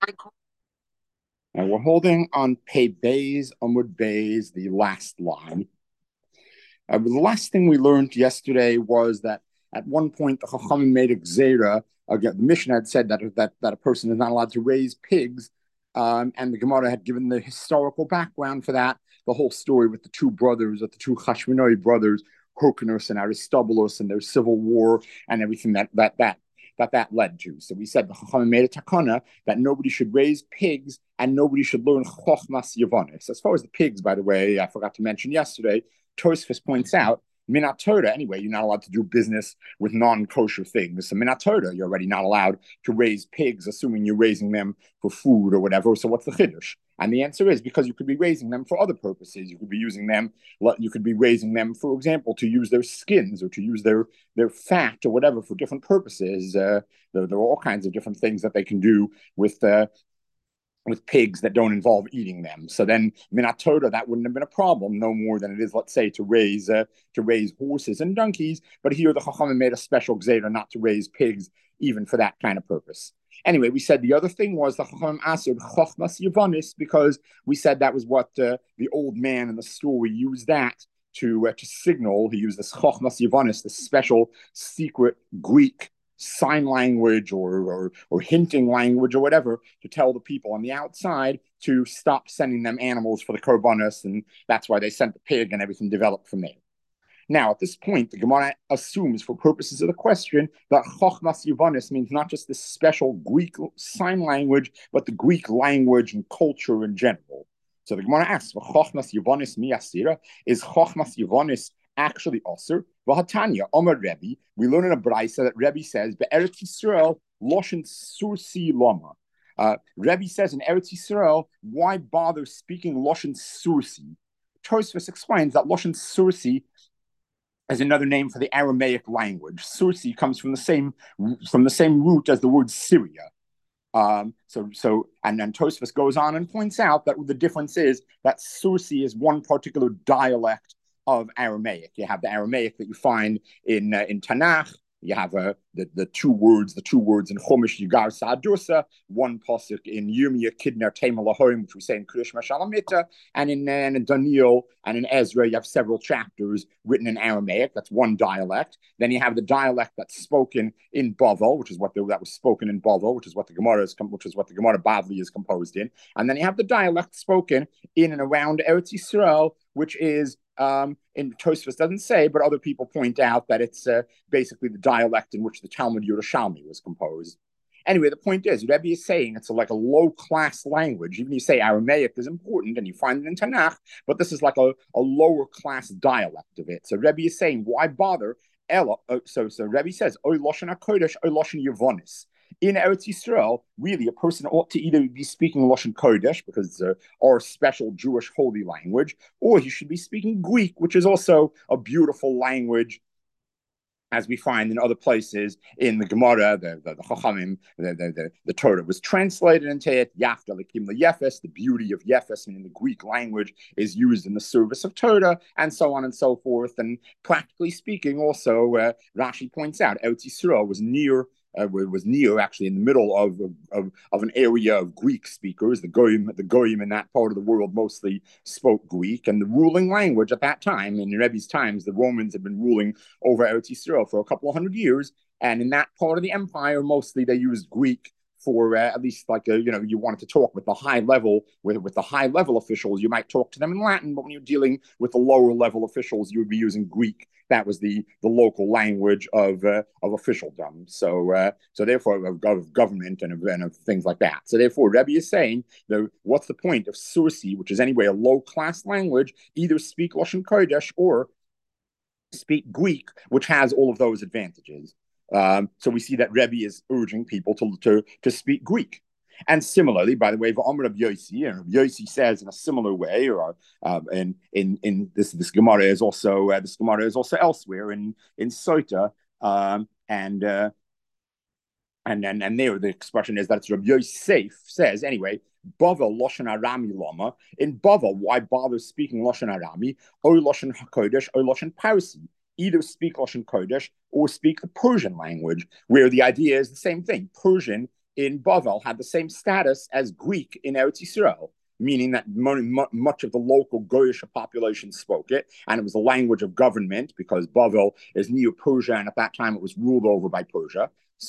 And we're holding on Pei Bays, Amud Bays, the last line. The last thing we learned yesterday was that at one point the Chachamim made a gzera. Again, the Mishnah had said that a person is not allowed to raise pigs, and the Gemara had given the historical background for that. The whole story with the two brothers, with the two Hashmonai brothers, Hyrcanus and Aristobulus, and their civil war and everything that led to. So we said the Chachamim made a takana that nobody should raise pigs and nobody should learn Chochmas Yavonis. As far as the pigs, by the way, I forgot to mention yesterday, Tosfos points out, Minat Torah, anyway, you're not allowed to do business with non-kosher things. So Minat Torah, you're already not allowed to raise pigs, assuming you're raising them for food or whatever. So what's the chiddush? And the answer is because you could be raising them for other purposes. You could be using them, you could be raising them, for example, to use their skins or to use their fat or whatever for different purposes. There are all kinds of different things that they can do with pigs that don't involve eating them. So then Minat Torah, that wouldn't have been a problem, no more than it is, let's say, to raise horses and donkeys. But here the Chachamim made a special gzera not to raise pigs even for that kind of purpose. Anyway, we said the other thing was the Chachamim asud Chochmas Yavonis, because we said that was what the old man in the story used that to signal. He used this Chochmas Yavonis, this special secret Greek sign language or hinting language or whatever to tell the people on the outside to stop sending them animals for the korbanos, and that's why they sent the pig, and everything developed from there. Now, at this point, the Gemara assumes, for purposes of the question, that Chochmas Yavonis means not just this special Greek sign language, but the Greek language and culture in general. So the Gemara asks, Chochmas Yavonis mi asira? Is Chochmas Yavonis actually also? V'hatanya, Omer Rebbe, we learn in a brayso that Rebbe says, Be'eretz Yisrael, Loshen Sursi Lama. Rebbe says in Eretz Yisrael, why bother speaking Loshen Sursi? Tosfos explains that Loshen Sursi is another name for the Aramaic language. Sursi comes from the same root as the word Syria. And then Tosfos goes on and points out that the difference is that Sursi is one particular dialect of Aramaic. You have the Aramaic that you find in Tanakh. You have the two words in Chumash Yigar Sa'adursa, one pasuk in Yirmiyah Kidner Tema Lahorim, which we say in Kudesh Mashalamita, and in Daniel and in Ezra, you have several chapters written in Aramaic. That's one dialect. Then you have the dialect that's spoken in Bavel, which is what that was spoken in Bavel, which is what the Gemara Bavli is composed in. And then you have the dialect spoken in and around Eretz Yisrael, which is in Tosfos doesn't say, but other people point out that it's basically the dialect in which the Talmud Yerushalmi was composed. Anyway, the point is, Rebbe is saying it's like a low-class language. Even you say Aramaic is important, and you find it in Tanakh, but this is like a lower-class dialect of it. So Rebbe is saying, why bother? So Rebbe says, Oy Loshen HaKodesh, Oy Loshen Yavonis. In Eretz Yisrael, really, a person ought to either be speaking Lashon Kodesh, because it's our special Jewish holy language, or he should be speaking Greek, which is also a beautiful language, as we find in other places in the Gemara, the Chachamim, the Torah was translated into it. Yafta Lekim Yefes, the beauty of Yefes, meaning the Greek language, is used in the service of Torah, and so on and so forth. And practically speaking, also, Rashi points out, Eretz Yisrael was near actually in the middle of an area of Greek speakers. The Goyim in that part of the world mostly spoke Greek, and the ruling language at that time, in Rebbe's times, the Romans had been ruling over Eretz Yisrael for a couple of hundred years, and in that part of the empire, mostly they used Greek for at least you wanted to talk with the high level with the high level officials, you might talk to them in Latin, but when you're dealing with the lower level officials, you would be using Greek. That was the local language of officialdom. So therefore of government and of things like that. So therefore, Rebbe is saying, what's the point of Sursi, which is anyway a low class language? Either speak Lashon Kodesh or speak Greek, which has all of those advantages. So we see that Rebbe is urging people to speak Greek. And similarly, by the way, V'Omer Rav Yossi, and Rav Yossi says in a similar way, or in this Gemara is also elsewhere in Sota, and there the expression is that it's Rav Yosef says anyway. Bavel Loshen Arami Lama. In Bavel, why bother speaking Loshen Arami or Loshen Hakodesh or Loshen Parsi? Either speak Lashon Kodesh or speak the Persian language, where the idea is the same thing. Persian in Bavel had the same status as Greek in Eretz Yisrael, meaning that much of the local Goyish population spoke it, and it was the language of government because Bavel is Neo-Persia, and at that time it was ruled over by Persia.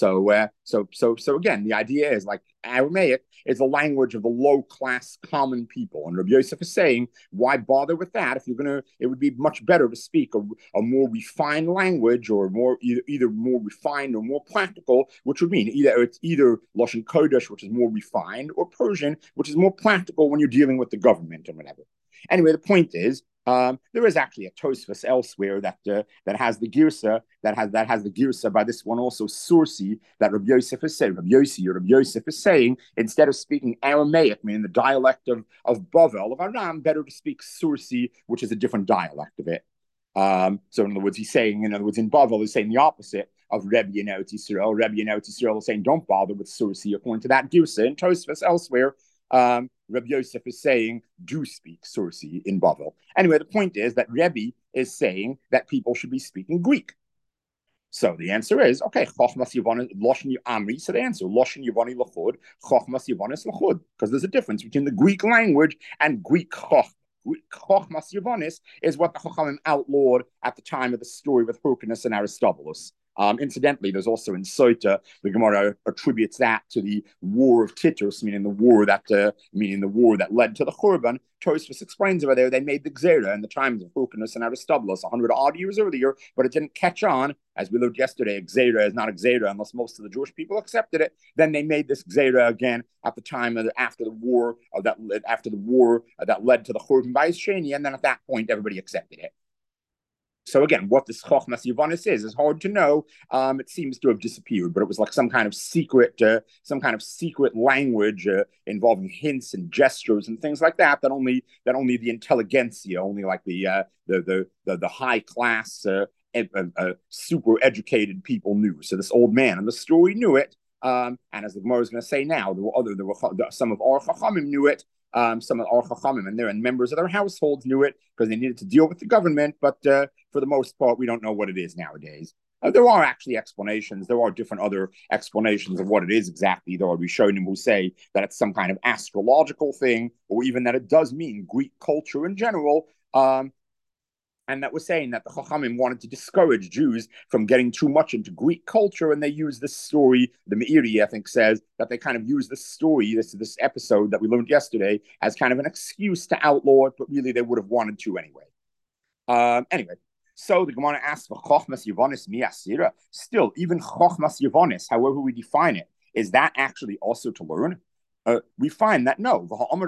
So again, the idea is like Aramaic is the language of the low class common people, and Rabbi Yosef is saying, why bother with that if you're gonna? It would be much better to speak a more refined language, or more either more refined or more practical, which would mean it's either Lashon Kodesh, which is more refined, or Persian, which is more practical when you're dealing with the government and whatever. Anyway, the point is, there is actually a Tosfos elsewhere that has the girsa that has the girsa by this one also Sursi that Rabbi Yosef is saying. Rabbi Yosef is saying instead of speaking Aramaic, meaning the dialect of Bavel of Aram, better to speak Sursi, which is a different dialect of it. So in other words, in Bavel, he's saying the opposite of Rebbe in Eretz Yisrael. Rebbe in Eretz Yisrael is saying don't bother with Sursi according to that girsa. In Tosfos elsewhere, Rabbi Yosef is saying, do speak Sursi in Bavel. Anyway, the point is that Rebbe is saying that people should be speaking Greek. So the answer is, okay, Chochmas Yavonis Loshen Amri. So the answer, Loshen Yavoni Lachud, Chochmas Yavonis Lachud, because there's a difference between the Greek language and Greek Choch. Chochmas Yavonis is what the Chachamim outlawed at the time of the story with Hyrcanus and Aristobulus. Incidentally, there's also in Sota, the Gemara attributes that to the war of Titus, meaning the war that led to the Churban. Tosfos explains over there they made the Gzera in the times of Hyrcanus and Aristobulus 100 odd years earlier, but it didn't catch on. As we learned yesterday, Gzera is not a Gzera unless most of the Jewish people accepted it. Then they made this Gzera again at the time after the war that led to the Churban Bayis Sheni, and then at that point everybody accepted it. So again, what this Chochmas Yavonis is hard to know. It seems to have disappeared, but it was like some kind of secret language involving hints and gestures and things like that. That only the intelligentsia, only like the high class, super educated people knew. So this old man in the story knew it, and as the Gemara is going to say now, some of our Chachamim knew it. Some of our Chachamim and members of their households knew it because they needed to deal with the government, but for the most part, we don't know what it is nowadays. There are actually explanations. There are different other explanations of what it is exactly. There are Rishonim who say that it's some kind of astrological thing, or even that it does mean Greek culture in general. And that was saying that the Chachamim wanted to discourage Jews from getting too much into Greek culture, and they use this story. The Meiri, I think, says that they kind of use this story, this episode that we learned yesterday, as kind of an excuse to outlaw it, but really they would have wanted to anyway. Anyway, so the Gemara asks for Chochmas Yavonis Miyasira. Still, even Chochmas Yavonis, however we define it, is that actually also to learn? We find that no.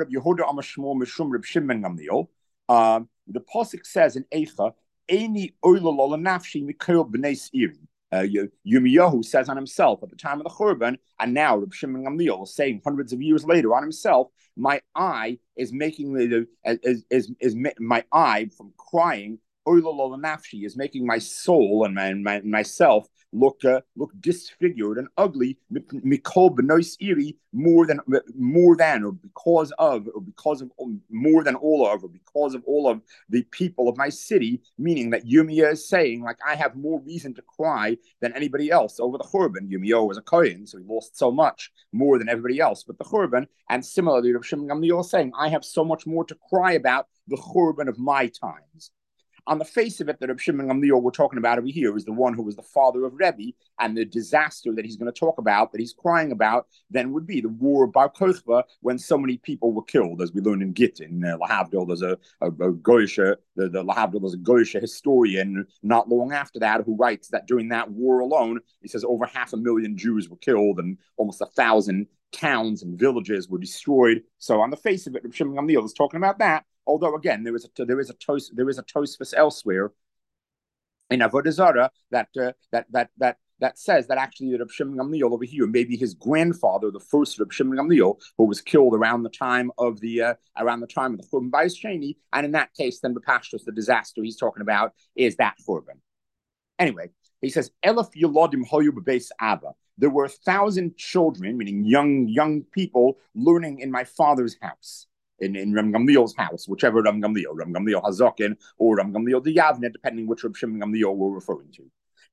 The Pasuk says in Eicha, Eini oilol nafshi mikol b'nei iri. Yirmiyahu says on himself at the time of the Churban, and now Reb Shimon Gamliel is saying hundreds of years later on himself, my eye is making my eye from crying. Oilol nafshi is making my soul and myself look disfigured and ugly. Mikol b'nois iri, more than or because of more than all of, or because of all of the people of my city. Meaning that Yirmiyah is saying, like, I have more reason to cry than anybody else over the Churban. Yirmiyah was a Kohen, so he lost so much more than everybody else but the Churban. And similarly, Rav Shimon Gamliel is saying, I have so much more to cry about the Churban of my times. On the face of it, the Reb Shimon Gamliel we're talking about over here is the one who was the father of Rebbe, and the disaster that he's going to talk about, that he's crying about, then would be the war of Bar Kokhba, when so many people were killed, as we learned in Gittin. Lahavdil, there's a Goyisha, the Lahavdil, there's a Goyisha historian not long after that who writes that during that war alone, he says over 500,000 Jews were killed and almost 1,000 towns and villages were destroyed. So on the face of it, Reb Shimon Gamliel is talking about that. Although again, there is a Tosfos elsewhere in Avodah Zarah that says that actually the Reb Shimon Gamliel over here, maybe his grandfather, the first Reb Shimon Gamliel, who was killed around the time of the Churban Bayis Sheni, and in that case, then B'Pashtos, the disaster he's talking about is that Churban. Anyway, he says Elef Yolodim Hoyu B'Beis Abba. There were 1,000 children, meaning young people, learning in my father's house. In Reb Gamliel's house, whichever Reb Gamliel Hazakin or Reb Gamliel Yavne, depending which Reb Shimon Gamliel we're referring to.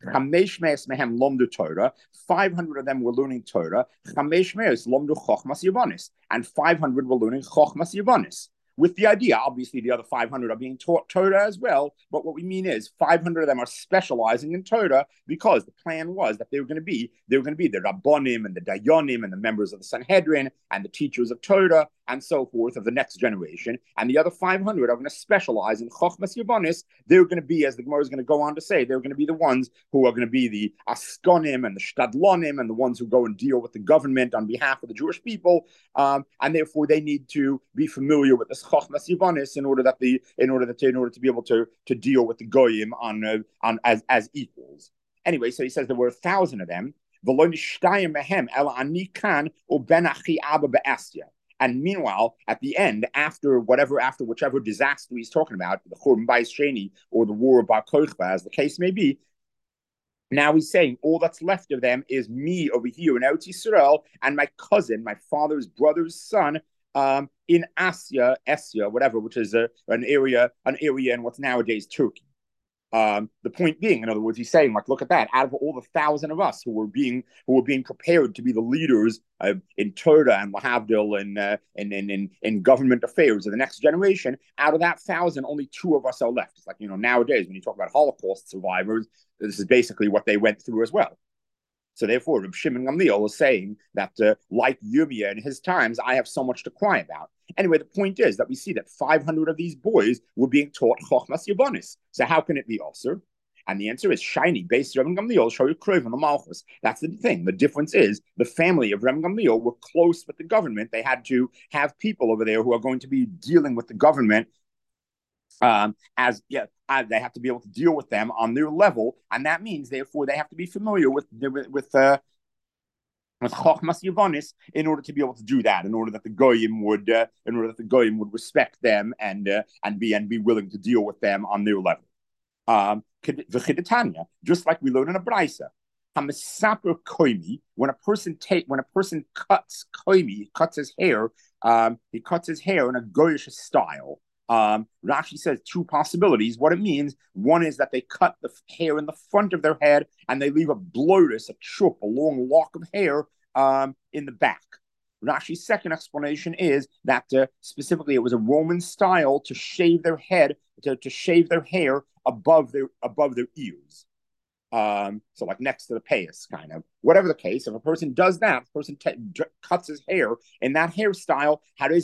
Chamesh me'es mehem lomdu Torah. 500 of them were learning Torah. Chamesh me'es lomdu chochmas yavonis, and 500 were learning chochmas yavonis. With the idea, obviously, the other 500 are being taught Torah as well. But what we mean is 500 of them are specializing in Torah because the plan was that they were going to be the Rabbonim and the Dayanim and the members of the Sanhedrin and the teachers of Torah and so forth of the next generation. And the other 500 are going to specialize in Chochmas Yavonis. They're going to be, as the Gemara is going to go on to say, they're going to be the ones who are going to be the Askonim and the Shtadlonim and the ones who go and deal with the government on behalf of the Jewish people. And therefore, they need to be familiar with this Chochmas Yavonis in order to be able to deal with the Goyim on as equals. Anyway, so he says there were 1,000 of them. And meanwhile, at the end, after whichever disaster he's talking about, the Churban Bayis Sheni or the War of Bar Kokhba, as the case may be, now he's saying all that's left of them is me over here in Eretz Yisrael and my cousin, my father's brother's son, in Asya, whatever, which is an area in what's nowadays Turkey. The point being, in other words, he's saying, like, look at that. Out of all the 1,000 of us who were being prepared to be the leaders in Torah and Lahavdil and in government affairs of the next generation, out of that 1,000, only 2 of us are left. It's like, nowadays when you talk about Holocaust survivors, this is basically what they went through as well. So therefore, Reb Shimon Gamliel is saying that, like Yirmiyah in his times, I have so much to cry about. Anyway, the point is that we see that 500 of these boys were being taught Chochmas Yavonis. So how can it be also? And the answer is shiny, based Reb Gamliel, Shoyu Kroiv, and the Malchus. That's the thing. The difference is the family of Reb Gamliel were close with the government. They had to have people over there who are going to be dealing with the government they have to be able to deal with them on their level, and that means, therefore, they have to be familiar with Chochmas Yavonis in order to be able to do that. In order that the Goyim would respect them and be willing to deal with them on their level. Just like we learn in a Braisa. Hamasaper koimi, when a person cuts koimi, he cuts his hair in a goyish style. Rashi says 2 possibilities. What it means, one is that they cut the hair in the front of their head and they leave a blotus, a chup, a long lock of hair in the back. Rashi's second explanation is that specifically it was a Roman style to shave their head, to shave their hair above their ears. So like next to the payas, kind of. Whatever the case, if a person does that, the person cuts his hair in that hairstyle,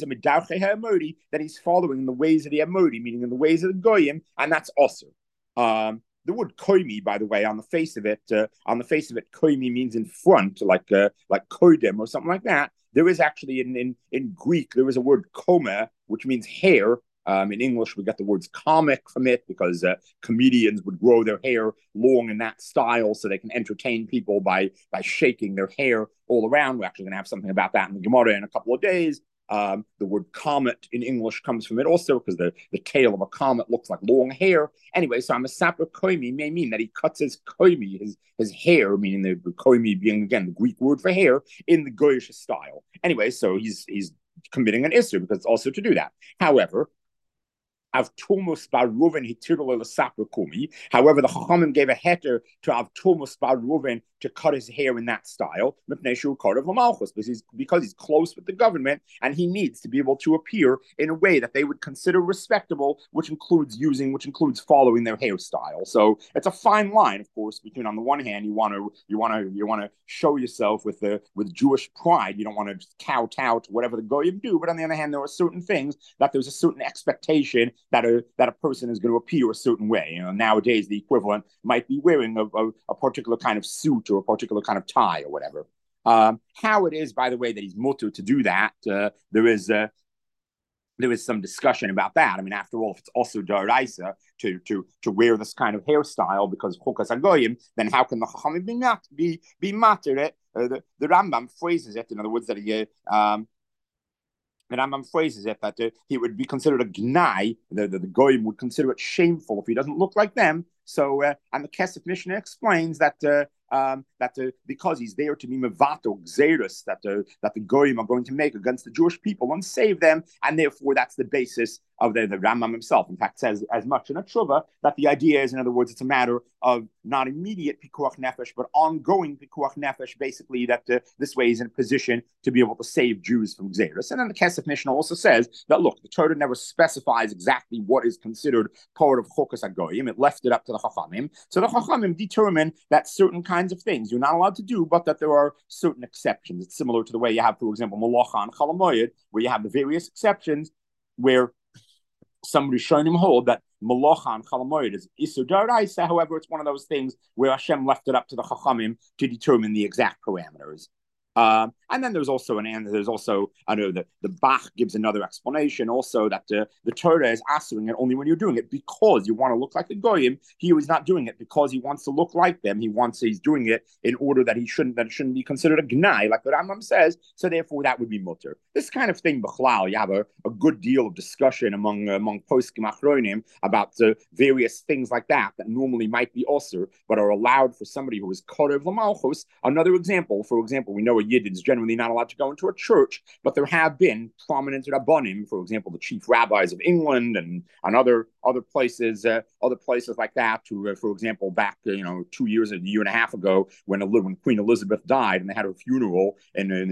then he's following the ways of the Amodi, meaning in the ways of the Goyim, and that's also. The word koimi, by the way, on the face of it, koimi means in front, like kodim or something like that. There is actually in Greek, there is a word koma, which means hair. In English, we get the words comic from it because comedians would grow their hair long in that style so they can entertain people by shaking their hair all around. We're actually going to have something about that in the Gemara in a couple of days. The word comet in English comes from it also because the tail of a comet looks like long hair. Anyway, so Hamasaper koimi may mean that he cuts his koimi, his hair, meaning the koimi being, again, the Greek word for hair, in the Goyish style. Anyway, so he's committing an issur because it's also to do that. However, Avtomus bar Reuven hitirul l'saper kumi. However, the Chachamim gave a heter to Avtomus bar Reuven to cut his hair in that style, because he's close with the government and he needs to be able to appear in a way that they would consider respectable, which includes following their hairstyle. So it's a fine line, of course, between, on the one hand, you want to show yourself with Jewish pride. You don't want to just kowtow to whatever the goyim do, but on the other hand, there are certain things that there's a certain expectation that a person is going to appear a certain way. Nowadays the equivalent might be wearing a particular kind of suit or a particular kind of tie or whatever. How it is, by the way, that he's mutter to do that, there is some discussion about that. I mean, after all, if it's also d'oraisa to wear this kind of hairstyle because chokas hagoyim, then how can the chachamim be matter it? The Rambam phrases it, in other words, that the Rambam phrases it that he would be considered a gnai. The goyim would consider it shameful if he doesn't look like them. So, and the Kesef Mishnah explains that because he's there to be mevato gzeiros that the goyim are going to make against the Jewish people and save them, and therefore that's the basis of the Rambam himself. In fact, says as much in a tshuva that the idea is, in other words, it's a matter of not immediate pikuach nefesh, but ongoing pikuach nefesh. Basically, that this way he's in a position to be able to save Jews from Xeris. And then the Kesef Mishnah also says that look, the Torah never specifies exactly what is considered part of Chokas HaGoyim. It left it up to the Chachamim. So the Chachamim determine that certain kinds of things you're not allowed to do, but that there are certain exceptions. It's similar to the way you have, for example, Malacha and Chalamoyed, where you have the various exceptions where some Rishonim hold that Malacha and Chalamoyed is Isur Daraisa. However, it's one of those things where Hashem left it up to the Chachamim to determine the exact parameters. And then there's also I know that the Bach gives another explanation also that the Torah is answering it only when you're doing it because you want to look like the Goyim. He was not doing it because he wants to look like them. He's doing it in order that it shouldn't be considered a gnai, like the Rambam says. So therefore, that would be mutter. This kind of thing, b'chlal, you have a good deal of discussion among poskim achronim about various things like that normally might be osur, but are allowed for somebody who is korev l'malchus. Another example, for example, we know a Yid is generally not allowed to go into a church, but there have been prominent rabbanim, for example, the chief rabbis of England and other places like that. Who, for example, back a year and a half ago, when Queen Elizabeth died, and they had her funeral in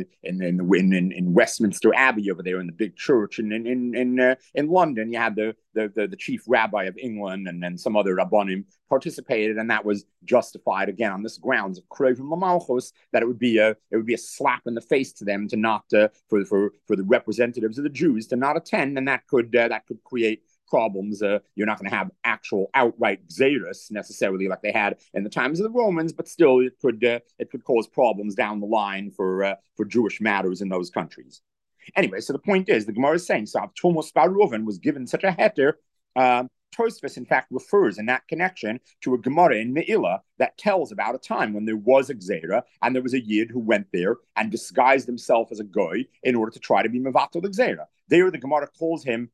Westminster Abbey over there in the big church, and in London, you had the chief rabbi of England and then some other rabbanim participated, and that was justified again on this grounds of krevim l'malchus, that it would be a slap in the face to them to not for the representatives of the Jews to not attend, and that could create problems. You're not going to have actual outright xeris necessarily like they had in the times of the Romans, but still it could cause problems down the line for Jewish matters in those countries. Anyway, so the point is, the Gemara is saying, so Thomas bar Reuven was given such a heter. Tosfos, in fact, refers in that connection to a Gemara in Me'ilah that tells about a time when there was a Gzeira and there was a Yid who went there and disguised himself as a Goy in order to try to be Mevatel the Gzeira. There, the Gemara calls him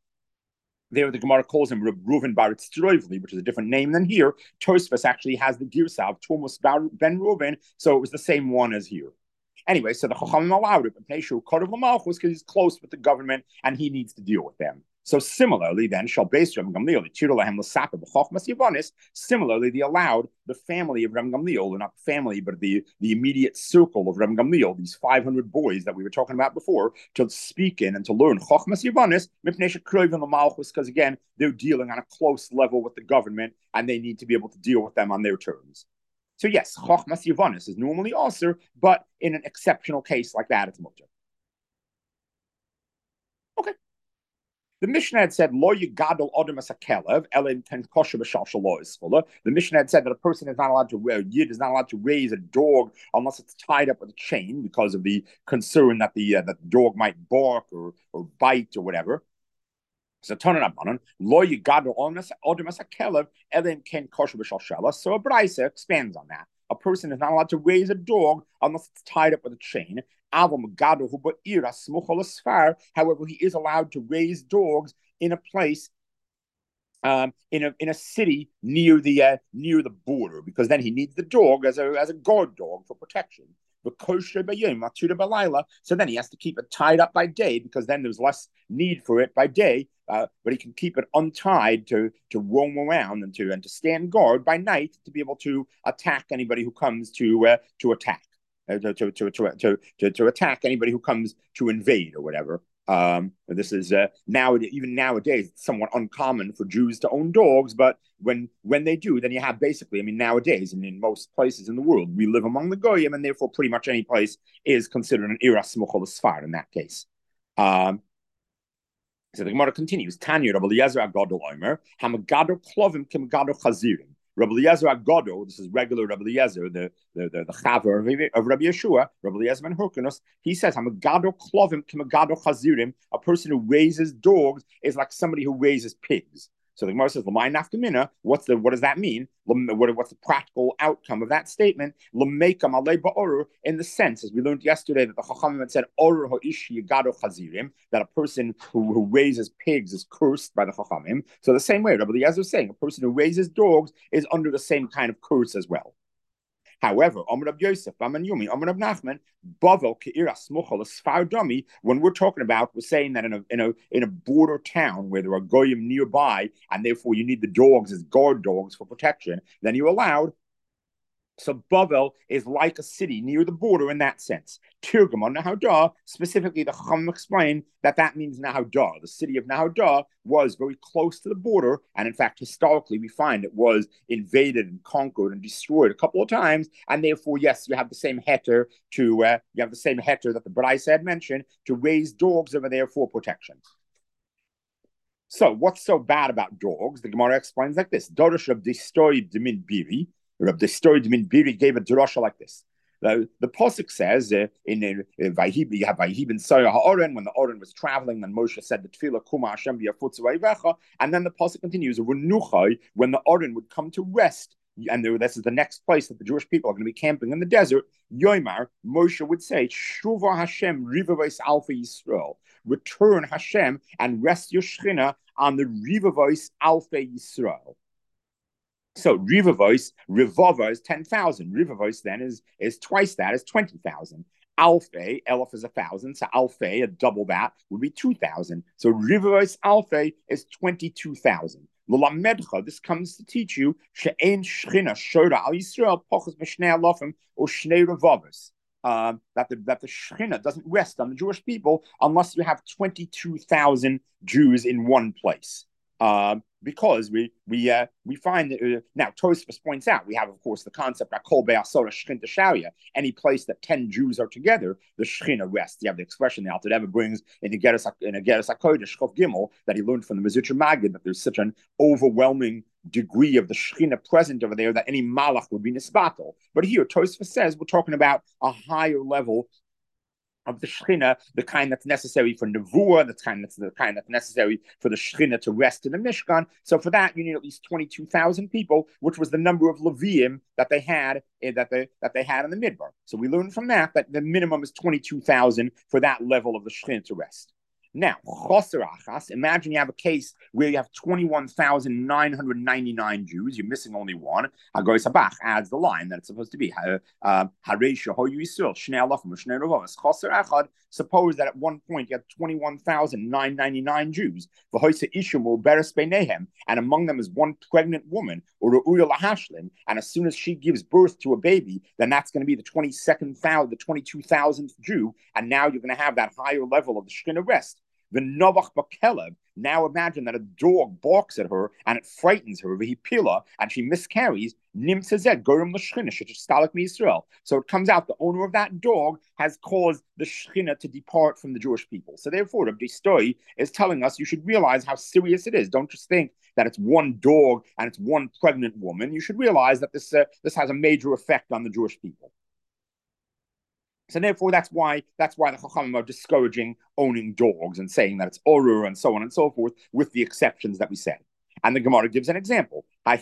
Reb Reuven bar Tzroivli, which is a different name than here. Tosfos actually has the Girsa of Thomas ben Reuven, so it was the same one as here. Anyway, so the Chachamim allowed it because he's close with the government and he needs to deal with them. So similarly, then, similarly, they allowed the family of Reb Gamliel, or not family, but the immediate circle of Reb Gamliel, these 500 boys that we were talking about before, to speak in and to learn Chochmas Yavanis, because again, they're dealing on a close level with the government and they need to be able to deal with them on their terms. So yes, Chochmas Yavanis is normally osir, but in an exceptional case like that, it's mutter. Okay. The Mishnah had said, Lo yigadol odem as a kelev, elim ten kosher b'shal shalo ischola. The Mishnah had said that a person is not allowed to, a Yid is not allowed to raise a dog unless it's tied up with a chain because of the concern that the dog might bark or bite or whatever. So Tananabanan, Lo yigadol odem as a kelev, elim ken kosher b'shal shala. So a Braisa expands on that. A person is not allowed to raise a dog unless it's tied up with a chain. However, he is allowed to raise dogs in a place, in a city near the border, because then he needs the dog as a guard dog for protection. So then he has to keep it tied up by day, because then there's less need for it by day. But he can keep it untied to roam around and to stand guard by night to be able to attack anybody who comes to attack. To attack anybody who comes to invade or whatever. This is even nowadays it's somewhat uncommon for Jews to own dogs, but when they do, then you have basically, nowadays and in most places in the world, we live among the Goyim, and therefore pretty much any place is considered an Iras Smuchol Sfar in that case. So the Gemara continues, Tanya Rabbi Eliezer Agadol Omer, Hamagado Klovim Kimagado Chazirim. Rabbi Eliezer Agodo, this is regular Rabbi Eliezer, the chaver of Rabbi Yeshua, Rabbi Eliezer ben Hyrcanus, he says, "Hamagado klovim kimagado chazirim." A person who raises dogs is like somebody who raises pigs. So the Gemara says, "L'may nafkamina." What does that mean? What's the practical outcome of that statement? L'meikam alei ba'orur, in the sense, as we learned yesterday, that the Chachamim had said, "Orur ha'ish yigado chazirim," that a person who raises pigs is cursed by the Chachamim. So the same way, Rabbi Eliezer is saying, a person who raises dogs is under the same kind of curse as well. However, Amr Rab Yosef, Aman Yumi, Amr Rab Nachman, Bavel Keira Smuchal Sfar Dami. When we're talking about, we're saying that in a border town where there are goyim nearby, and therefore you need the dogs as guard dogs for protection. Then you're allowed. So Bavel is like a city near the border in that sense. Tirgum on Nahaudah, specifically the Chacham explained that means Nahaudah. The city of Nahaudah was very close to the border, and in fact, historically, we find it was invaded and conquered and destroyed a couple of times, and therefore, yes, you have the same heter that the Braisa had mentioned to raise dogs over there for protection. So, what's so bad about dogs? The Gemara explains like this: Dorosh of the story of Dimin Biri. The story of Dimin Biri gave a drasha like this. The Pasuk says in Vayhi, you have Vayhi ben Sarah Ha'oren, when the Oren was traveling, then Moshe said the Tefillah Kuma Hashem v'yafutz v'yivecha, and then the Pasuk continues, Renuchai, when the Oren would come to rest, and this is the next place that the Jewish people are going to be camping in the desert, Yoimar, Moshe would say, Shuva Hashem Rivavos Alpha Yisrael, return Hashem and rest your Shechina on the Rivavos Alpha Yisrael. So Rivavos, Rivava is 10,000. Rivavos then is twice that, is 20,000. Alpha, Elf is 1,000. So Alpha, double that, would be 2,000. So Rivavos Alpha is 22,000. L'lamedcha, this comes to teach you, she'en shchina shoda al Yisrael pochos b'shnei alofim or shnei revavos. That the Shechina doesn't rest on the Jewish people unless you have 22,000 Jews in one place. Because we find that now Tosfos points out we have, of course, the concept that kol be'asora shchinta sharia, any place that 10 Jews are together, the Shechina rests. You have the expression the Alter Rebbe brings in a Geras HaKodesh Chof Gimel that he learned from the Mezritcher Maggid, that there's such an overwhelming degree of the Shechina present over there that any malach would be nisbatel. But here Tosfos says we're talking about a higher level of the Shechina, the kind that's necessary for Nevuah, the kind that's necessary for the Shechina to rest in the Mishkan. So for that, you need at least 22,000 people, which was the number of Leviim that they had that they had in the Midbar. So we learned from that the minimum is 22,000 for that level of the Shechina to rest. Now, choser achas, imagine you have a case where you have 21,999 Jews, you're missing only one. Hagoy Sabach adds the line that it's supposed to be. Suppose that at one point you have 21,999 Jews, and among them is one pregnant woman, or and as soon as she gives birth to a baby, then that's going to be the 22,000th Jew, and now you're going to have that higher level of the Shechina rest. The Novach Bakelev, now imagine that a dog barks at her and it frightens her, and she miscarries. So it comes out the owner of that dog has caused the Shechina to depart from the Jewish people. So therefore, Rabbi Stoi is telling us you should realize how serious it is. Don't just think that it's one dog and it's one pregnant woman. You should realize that this has a major effect on the Jewish people. So therefore, that's why the Chachamim are discouraging owning dogs and saying that it's orur and so on and so forth, with the exceptions that we said. And the Gemara gives an example. There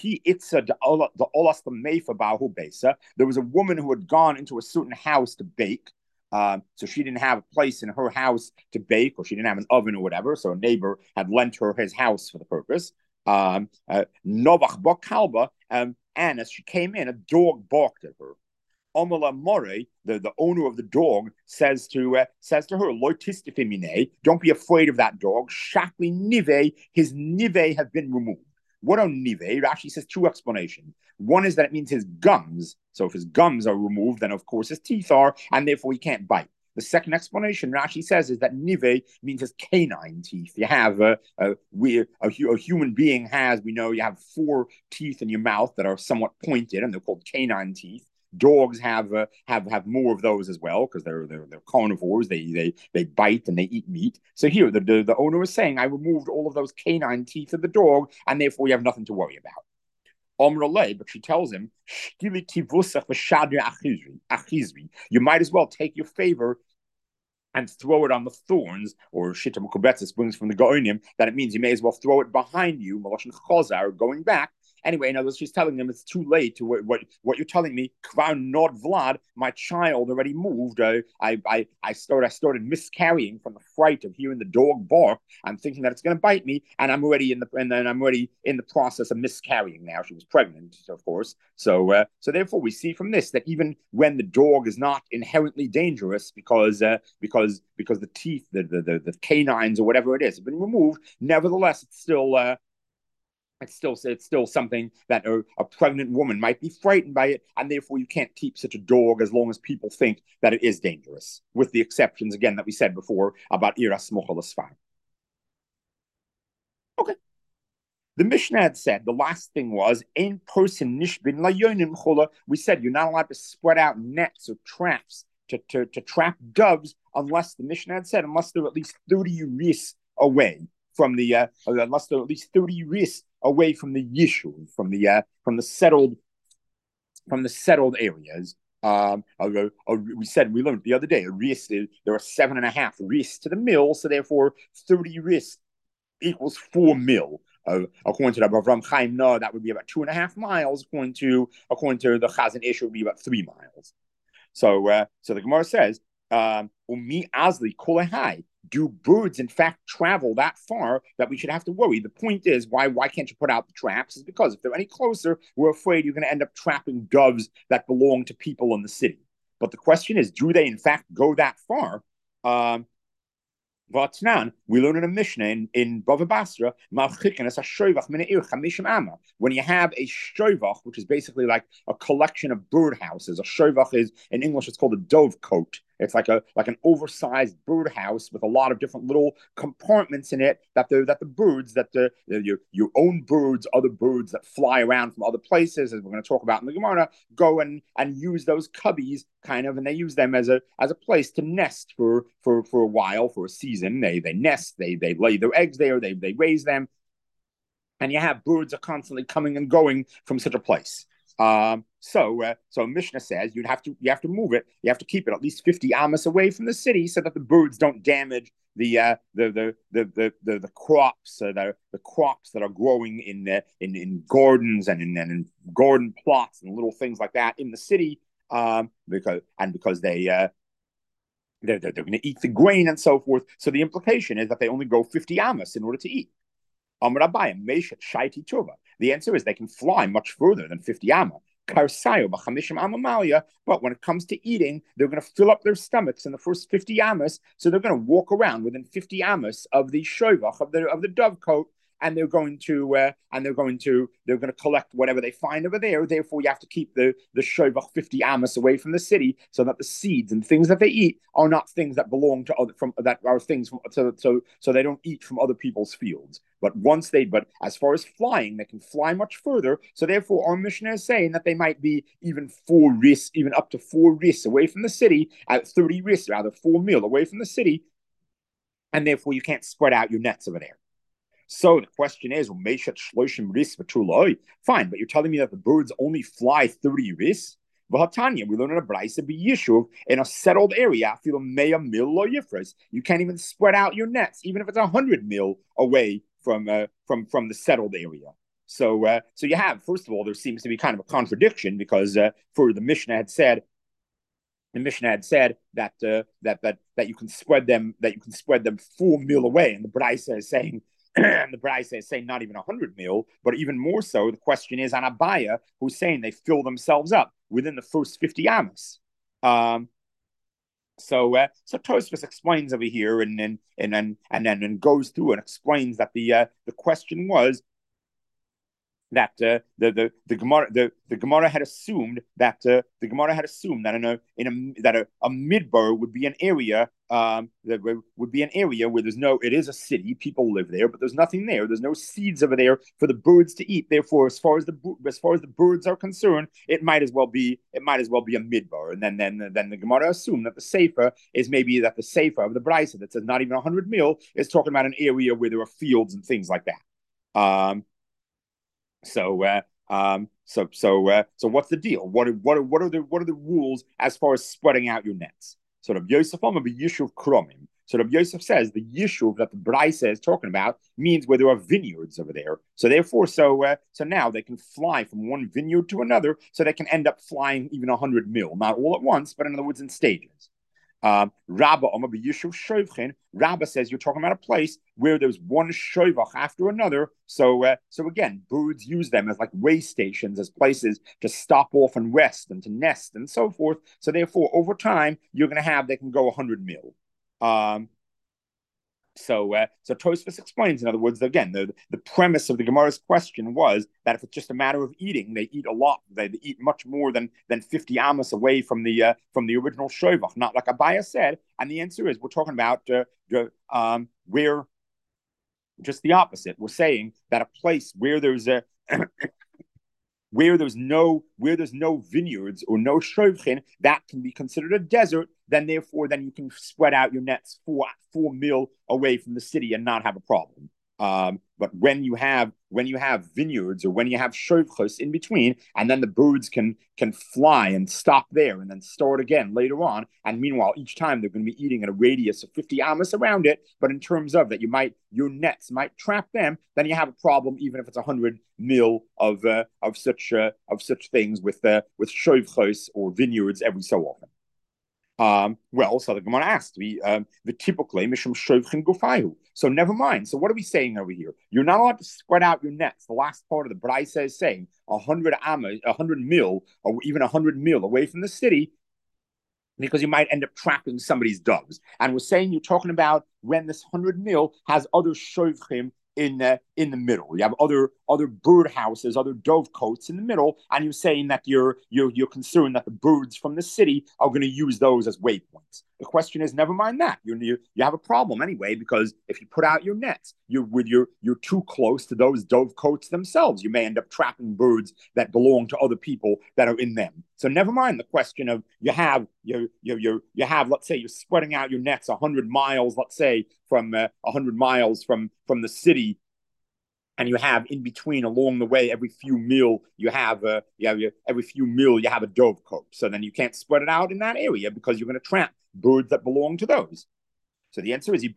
was a woman who had gone into a certain house to bake. So she didn't have a place in her house to bake, or she didn't have an oven or whatever. So a neighbor had lent her his house for the purpose. Novach Bakalba, and as she came in, a dog barked at her. Omala More, the owner of the dog, says to her, don't be afraid of that dog. Shakli Nive, his Nive have been removed. What are Nive? Rashi says two explanations. One is that it means his gums. So if his gums are removed, then of course his teeth are, and therefore he can't bite. The second explanation Rashi says is that nive means his canine teeth. You have a human being has, we know you have 4 teeth in your mouth that are somewhat pointed, and they're called canine teeth. Dogs have more of those as well because they're carnivores. They bite and they eat meat. So here the owner is saying, I removed all of those canine teeth of the dog, and therefore you have nothing to worry about. But she tells him, you might as well take your favor and throw it on the thorns, or Shita Mukubetzis brings from the Gaonim, that it means you may as well throw it behind you, going back, Anyway, in other words, she's telling them it's too late to what you're telling me. Kvar Nord Vlad, my child already moved. I started miscarrying from the fright of hearing the dog bark. I'm thinking that it's going to bite me, and I'm already in the process of miscarrying now. She was pregnant, of course. So therefore, we see from this that even when the dog is not inherently dangerous because the teeth, the canines or whatever it is, have been removed, nevertheless, it's still something that a pregnant woman might be frightened by it, and therefore you can't keep such a dog as long as people think that it is dangerous, with the exceptions again that we said before about iras mochalasfar. Okay. The Mishnah had said the last thing was ein person nishbin layonim chola. We said you're not allowed to spread out nets or traps to trap doves unless the Mishnah had said unless they're at least 30 ris away from the unless they're at least 30 ris away from the yishuv, from the settled areas. We learned the other day a ris there are 7.5 ris to the mill, so therefore 30 ris equals 4 mil. According to the Avram Chaim, no, that would be about 2.5 miles. According to the Chazon Ish, it would be about 3 miles. So the Gemara says, "Umi azli kolehai." Do birds in fact travel that far that we should have to worry? The point is, why can't you put out the traps? Is because if they're any closer, we're afraid you're going to end up trapping doves that belong to people in the city. But the question is, do they in fact go that far? Vatnan, we learn in a Mishnah in Bava Basra, when you have a shovach, which is basically like a collection of birdhouses. A shovach is, in English, it's called a dovecote. It's like an oversized birdhouse with a lot of different little compartments in it that the birds your own birds, other birds that fly around from other places, as we're going to talk about in the Gemara, go and use those cubbies kind of, and they use them as a place to nest for a while, for a season. They nest, they lay their eggs there, they raise them, and you have birds are constantly coming and going from such a place. So Mishnah says you have to move it. You have to keep it at least 50 amos away from the city so that the birds don't damage the crops, the crops that are growing in gardens and in garden plots and little things like that in the city. Because they're going to eat the grain and so forth. So the implication is that they only go 50 amos in order to eat. The answer is they can fly much further than 50 amma. But when it comes to eating, they're going to fill up their stomachs in the first 50 amos. So they're going to walk around within 50 amos of the shovach, of the dovecote, and they're going to collect whatever they find over there. Therefore, you have to keep the shovach 50 amos away from the city, so that the seeds and things that they eat are not things that belong to so they don't eat from other people's fields. But as far as flying, they can fly much further. So therefore, our Mishnah is saying that they might be even up to 4 ris away from the city, at 30 ris, rather 4 mil away from the city, and therefore you can't spread out your nets over there. So the question is, fine, but you're telling me that the birds only fly 30 ris? We learn in a brisa be yishuv in a settled area. You can't even spread out your nets, even if it's 100 mil away from the settled area. So you have, first of all, there seems to be kind of a contradiction, because for the Mishnah had said that you can spread them 4 mil away, and the brisa is saying. And the Braisa is saying not even 100 mil, but even more so, the question is on Abaya, who's saying they fill themselves up within the first 50 amos. So Tosfos explains over here, and then goes through and explains that the question was that the Gemara had assumed that a midbar would be an area where it is a city, people live there, but there's nothing there. There's no seeds over there for the birds to eat. Therefore, as far as the birds are concerned, it might as well be a midbar. And then the Gemara assumed that the Sefer is maybe that the Sefer of the Brisa that says not even 100 mil is talking about an area where there are fields and things like that. So what's the deal? What are the rules as far as spreading out your nets? Sort of Yosef be Yishuv Kromim. So Rabbi Yosef says the yishuv that the Braisa is talking about means where there are vineyards over there. So therefore, so now they can fly from one vineyard to another, so they can end up flying even 100 mil, not all at once, but in other words, in stages. Rabba Rabba says you're talking about a place where there's one shovach after another. So again, birds use them as like way stations, as places to stop off and rest and to nest and so forth. So therefore, over time, you're going to have they can go 100 mil. So Tosfos explains, in other words, again, the premise of the Gemara's question was that if it's just a matter of eating, they eat a lot. They eat much more than 50 amos away from the original shovach, not like Abaya said. And the answer is we're talking about where just the opposite. We're saying that a place where there's a where there's no vineyards or no shovchin, that can be considered a desert. Then therefore, then you can spread out your nets 4 mil away from the city and not have a problem. But when you have vineyards or when you have shovchos in between, and then the birds can fly and stop there and then start again later on. And meanwhile, each time they're going to be eating at a radius of 50 amos around it. But in terms of that, your nets might trap them. Then you have a problem, even if it's 100 mil of such things with shovchos or vineyards every so often. So the Gemara asked the typically mishum shovchin gufayu. So never mind. So what are we saying over here? You're not allowed to spread out your nets. The last part of the Braisa is saying 100 mil, or even 100 mil away from the city, because you might end up trapping somebody's doves. And we're saying you're talking about when this 100 mil has other shovchim in the middle. You have other bird houses, other dove cotes in the middle, and you're saying that you're concerned that the birds from the city are going to use those as waypoints. The question is, never mind that. You have a problem anyway, because if you put out your nets, you're too close to those dove cotes themselves. You may end up trapping birds that belong to other people that are in them. So never mind the question of you have let's say you're spreading out your nets 100 miles, let's say from 100 miles from the city, and you have in between along the way every few mil you have a dove cote. So then you can't spread it out in that area because you're going to trap birds that belong to those. So the answer is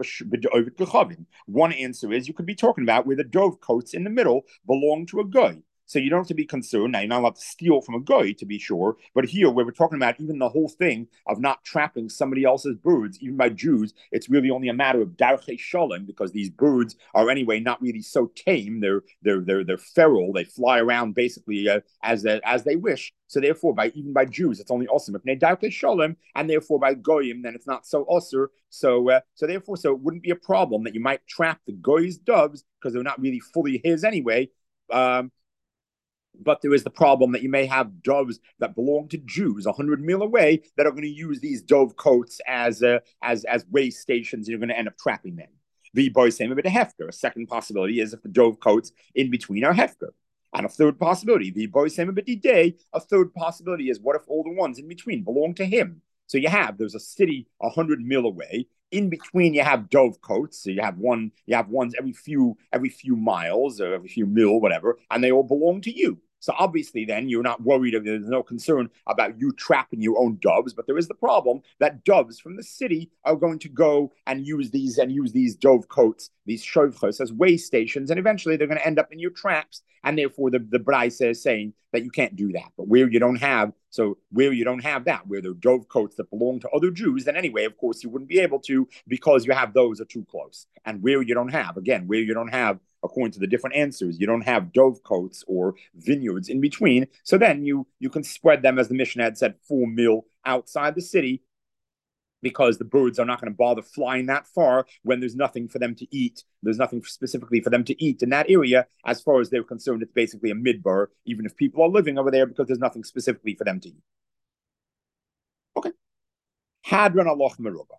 one answer is you could be talking about where the dove cotes in the middle belong to a guy. So you don't have to be concerned. Now, you're not allowed to steal from a guy, to be sure. But here, where we're talking about even the whole thing of not trapping somebody else's birds, even by Jews, it's really only a matter of darchei shalom, because these birds are anyway not really so tame. They're feral. They fly around basically as they wish. So therefore, even by Jews, it's only awesome if they darchei shalom, and therefore by goyim, then it's not so osir. So therefore, it wouldn't be a problem that you might trap the goy's doves because they're not really fully his anyway. But there is the problem that you may have doves that belong to Jews 100 mil away that are going to use these dove cotes as way stations, and you're going to end up trapping them. The boy same about a hefker. A second possibility is if the dove cotes in between are hefker. And a third possibility, the boy same about day. A third possibility is what if all the ones in between belong to him? So there's a city 100 mil away. In between, you have dove cotes. So you have ones every few miles or every few mil, whatever, and they all belong to you. So obviously, then you're not worried. There's no concern about you trapping your own doves, but there is the problem that doves from the city are going to go and use these dove cotes, these shovchos, as way stations, and eventually they're going to end up in your traps. And therefore, the Braisa is saying that you can't do that. But where you don't have that, where there are dove cotes that belong to other Jews, then anyway, of course, you wouldn't be able to, because you have those are too close. And where you don't have, according to the different answers, you don't have dove cotes or vineyards in between. So then you can spread them, as the Mishnah had said, 4 mil outside the city, because the birds are not going to bother flying that far when there's nothing for them to eat. There's nothing specifically for them to eat in that area. As far as they're concerned, it's basically a midbar, even if people are living over there, because there's nothing specifically for them to eat. Okay. Hadran aloch merubah.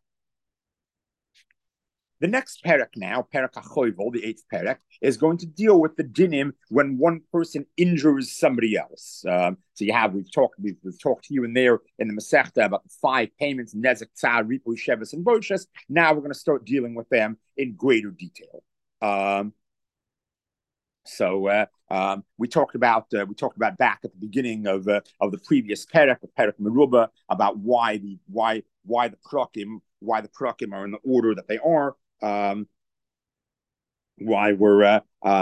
The next parak now, parak HaChovel, the 8th parak, is going to deal with the dinim when one person injures somebody else. We've talked here and there in the Masechta about the 5 payments: nezek, tzar, ripui, sheves, and boishes. Now we're going to start dealing with them in greater detail. We talked about back at the beginning of the previous parak, the parak merubah, about why why the prakim are in the order that they are. Why we're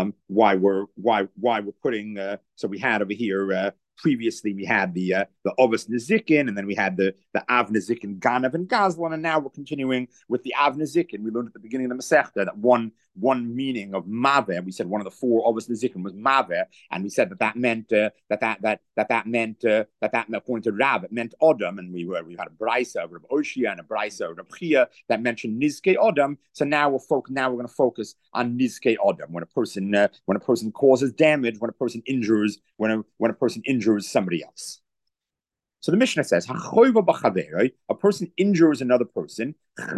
putting so we had over here previously we had the Ovos Nezikin, and then we had the Av Nezikin, Ganav, and Gazlan, and now we're continuing with the Av Nezikin. We learned at the beginning of the Masechta that one meaning of Maveh, we said one of the four Ovos Nezikin was Maveh, and we said that meant according to Rav, it meant Odom, and we had a Brisa of Reb Oshia and a Brisa of Reb Chia that mentioned Nizkei Odom. So now we're going to focus on Nizkei Odom, when a person causes damage, when a person injures somebody else. So the Mishnah says, a person injures another person, he's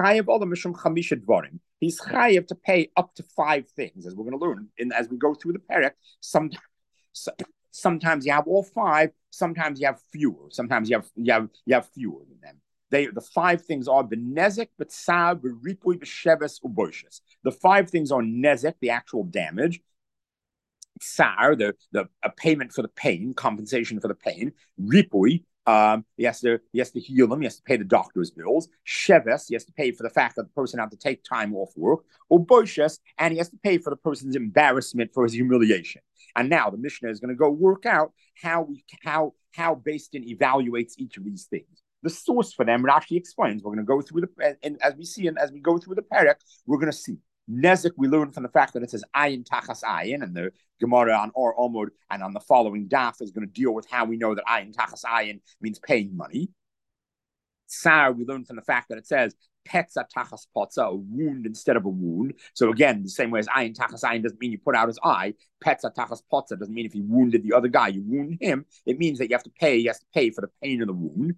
chayav to pay up to 5 things, as we're going to learn as we go through the perek. Sometimes you have all 5, sometimes you have fewer, sometimes you have fewer than them. The 5 things are benezek, b'tsav, b'ripui, b'sheves, u'boishes. The 5 things are nezek, the actual damage; tsar, the payment for the pain, compensation for the pain; ripui, he has to heal him. He has to pay the doctor's bills. Sheves, he has to pay for the fact that the person had to take time off work. U'boishes, and he has to pay for the person's embarrassment, for his humiliation. And now the Mishnah is going to go work out how Beis Din evaluates each of these things. The source for them, Rashi explains. We're going to go through and as we go through the perek, we're going to see nezek. We learn from the fact that it says ayin tachas ayin, and the Gemara on Or Omod and on the following daf is going to deal with how we know that ayin tachas ayin means paying money. Tsar, we learn from the fact that it says petza tachas potza, a wound instead of a wound. So again, the same way as ayin tachas ayin doesn't mean you put out his eye. Petza tachas potza doesn't mean if you wounded the other guy, you wound him. It means that you have to pay. He has to pay for the pain of the wound.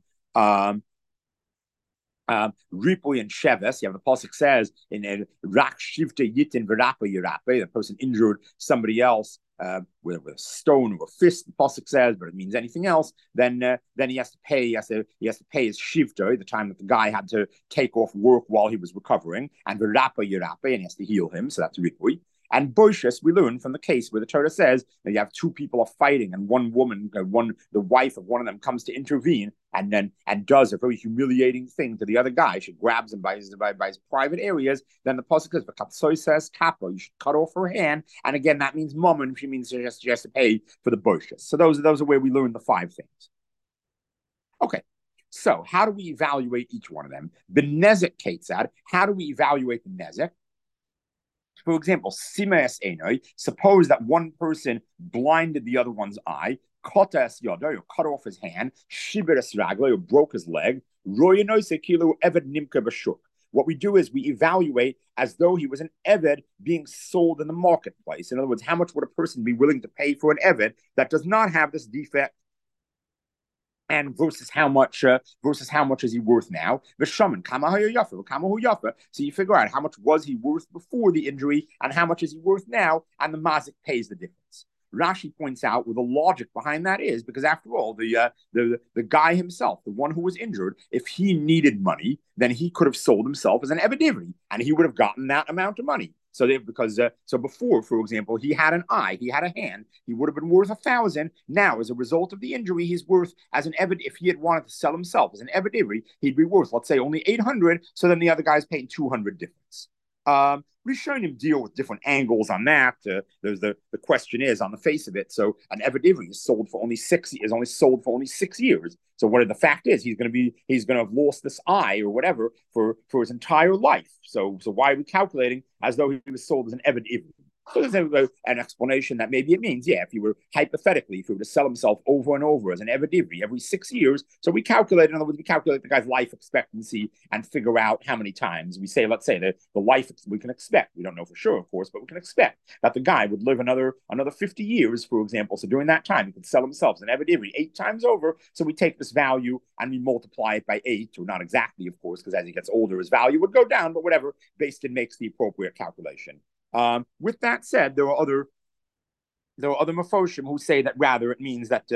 Ripui and Sheves, you have the pasuk says in Rak Shivte Yitin Verapa Yirape, the person injured somebody else with a stone or a fist. The pasuk says, but it means anything else. Then he has to pay. He has to pay his shivta, the time that the guy had to take off work while he was recovering, and Verapa Yirape, and he has to heal him. So that's Ripui. And Boishes, we learn from the case where the Torah says that you have 2 people are fighting, and one woman, the wife of one of them, comes to intervene and does a very humiliating thing to the other guy. She grabs him by his private areas. Then the pasuk says, "V'katsoi says kappa," you should cut off her hand. And again, that means mammon. She means she has to pay for the Boishes. So those are where we learn the 5 things. Okay. So how do we evaluate each one of them? The nezek ketzad. How do we evaluate the nezek? For example, simes enoi, suppose that one person blinded the other one's eye, kotas yodo, or cut off his hand, shiberes ragle, or broke his leg, royenoise kilo eved nimka b'shuk. What we do is we evaluate as though he was an eved being sold in the marketplace. In other words, how much would a person be willing to pay for an eved that does not have this defect? And versus how much is he worth now? So you figure out how much was he worth before the injury and how much is he worth now, and the mazik pays the difference. Rashi points out where the logic behind that is, because after all, the guy himself, the one who was injured, if he needed money, then he could have sold himself as an eved ivri, and he would have gotten that amount of money. So before, for example, he had an eye, he had a hand, he would have been worth 1,000. Now, as a result of the injury, he's worth as an eved. If he had wanted to sell himself as an eved ivri, he'd be worth, let's say, only 800. So then the other guy's paying 200 difference. Rishonim deal with different angles on that. There's the question is on the face of it. So an eved ivri is sold for only 6 years. So what the fact is, he's going to have lost this eye or whatever for his entire life. So why are we calculating as though he was sold as an eved ivri? So there's an explanation that maybe it means, if he were to sell himself over and over as an eved ivri every 6 years, so we calculate the guy's life expectancy and figure out how many times let's say the life we can expect. We don't know for sure, of course, but we can expect that the guy would live another 50 years, for example. So during that time, he could sell himself as an eved ivri 8 times over. So we take this value and we multiply it by 8, or not exactly, of course, because as he gets older, his value would go down, but whatever, Beis Din makes the appropriate calculation. With that said, there are other mafoshim who say that rather it means that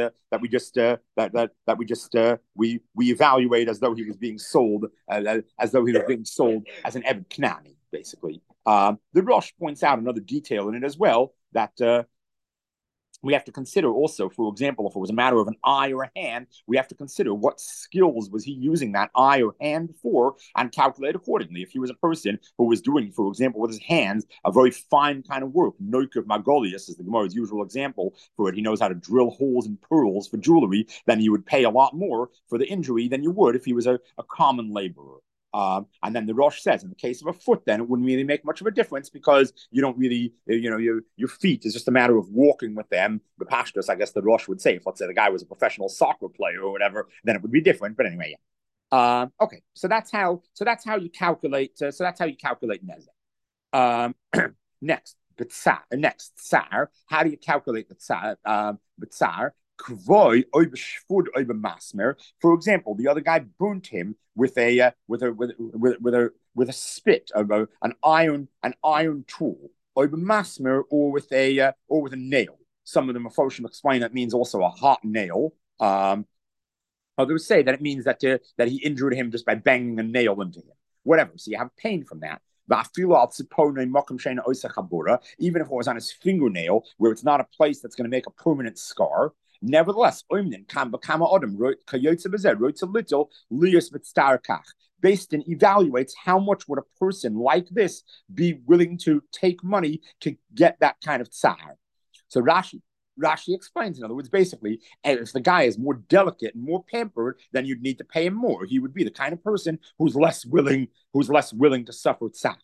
we evaluate as though he was being sold as an eved knani, basically. The Rosh points out another detail in it as well, that we have to consider also, for example, if it was a matter of an eye or a hand, we have to consider what skills was he using that eye or hand for and calculate accordingly. If he was a person who was doing, for example, with his hands, a very fine kind of work, Noik of Magolius is the Gemara's usual example for it. He knows how to drill holes in pearls for jewelry, then he would pay a lot more for the injury than you would if he was a common laborer. And then the Rosh says, in the case of a foot, then it wouldn't really make much of a difference because you don't really, your feet is just a matter of walking with them. The pashtus, I guess the Rosh would say, if let's say the guy was a professional soccer player or whatever, then it would be different. But anyway, yeah. Okay, so that's how you calculate. So that's how you calculate nezek. Next, tsar. How do you calculate the tsar? Tsar. For example, the other guy burnt him with a spit of an iron tool, or with a nail. Some of the Mephoshim explain that means also a hot nail. Others say that it means that he injured him just by banging a nail into him. Whatever. So you have pain from that. Even if it was on his fingernail, where it's not a place that's going to make a permanent scar. Nevertheless, Based and evaluates how much would a person like this be willing to take money to get that kind of tsar. So Rashi explains, in other words, basically, if the guy is more delicate and more pampered, then you'd need to pay him more. He would be the kind of person who's less willing to suffer tsar.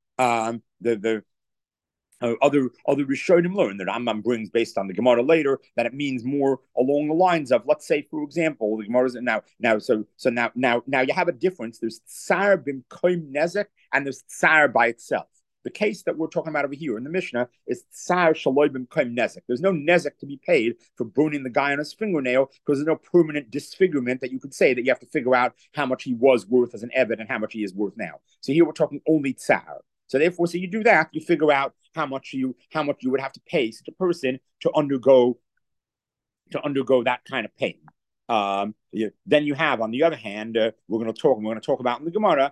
Other Rishonim learn that Rambam brings based on the Gemara later that it means more along the lines of, let's say, for example, the Gemara now you have a difference. There's tsar b'mkoim nezek and there's tsar by itself. The case that we're talking about over here in the Mishnah is tsar shaloi b'mkoim nezek. There's no nezek to be paid for burning the guy on his fingernail because there's no permanent disfigurement that you could say that you have to figure out how much he was worth as an Eved and how much he is worth now. So here we're talking only tsar. So therefore, so you do that, you figure out how much you would have to pay such a person to undergo that kind of pain. Then you have, on the other hand, we're going to talk about in the Gemara.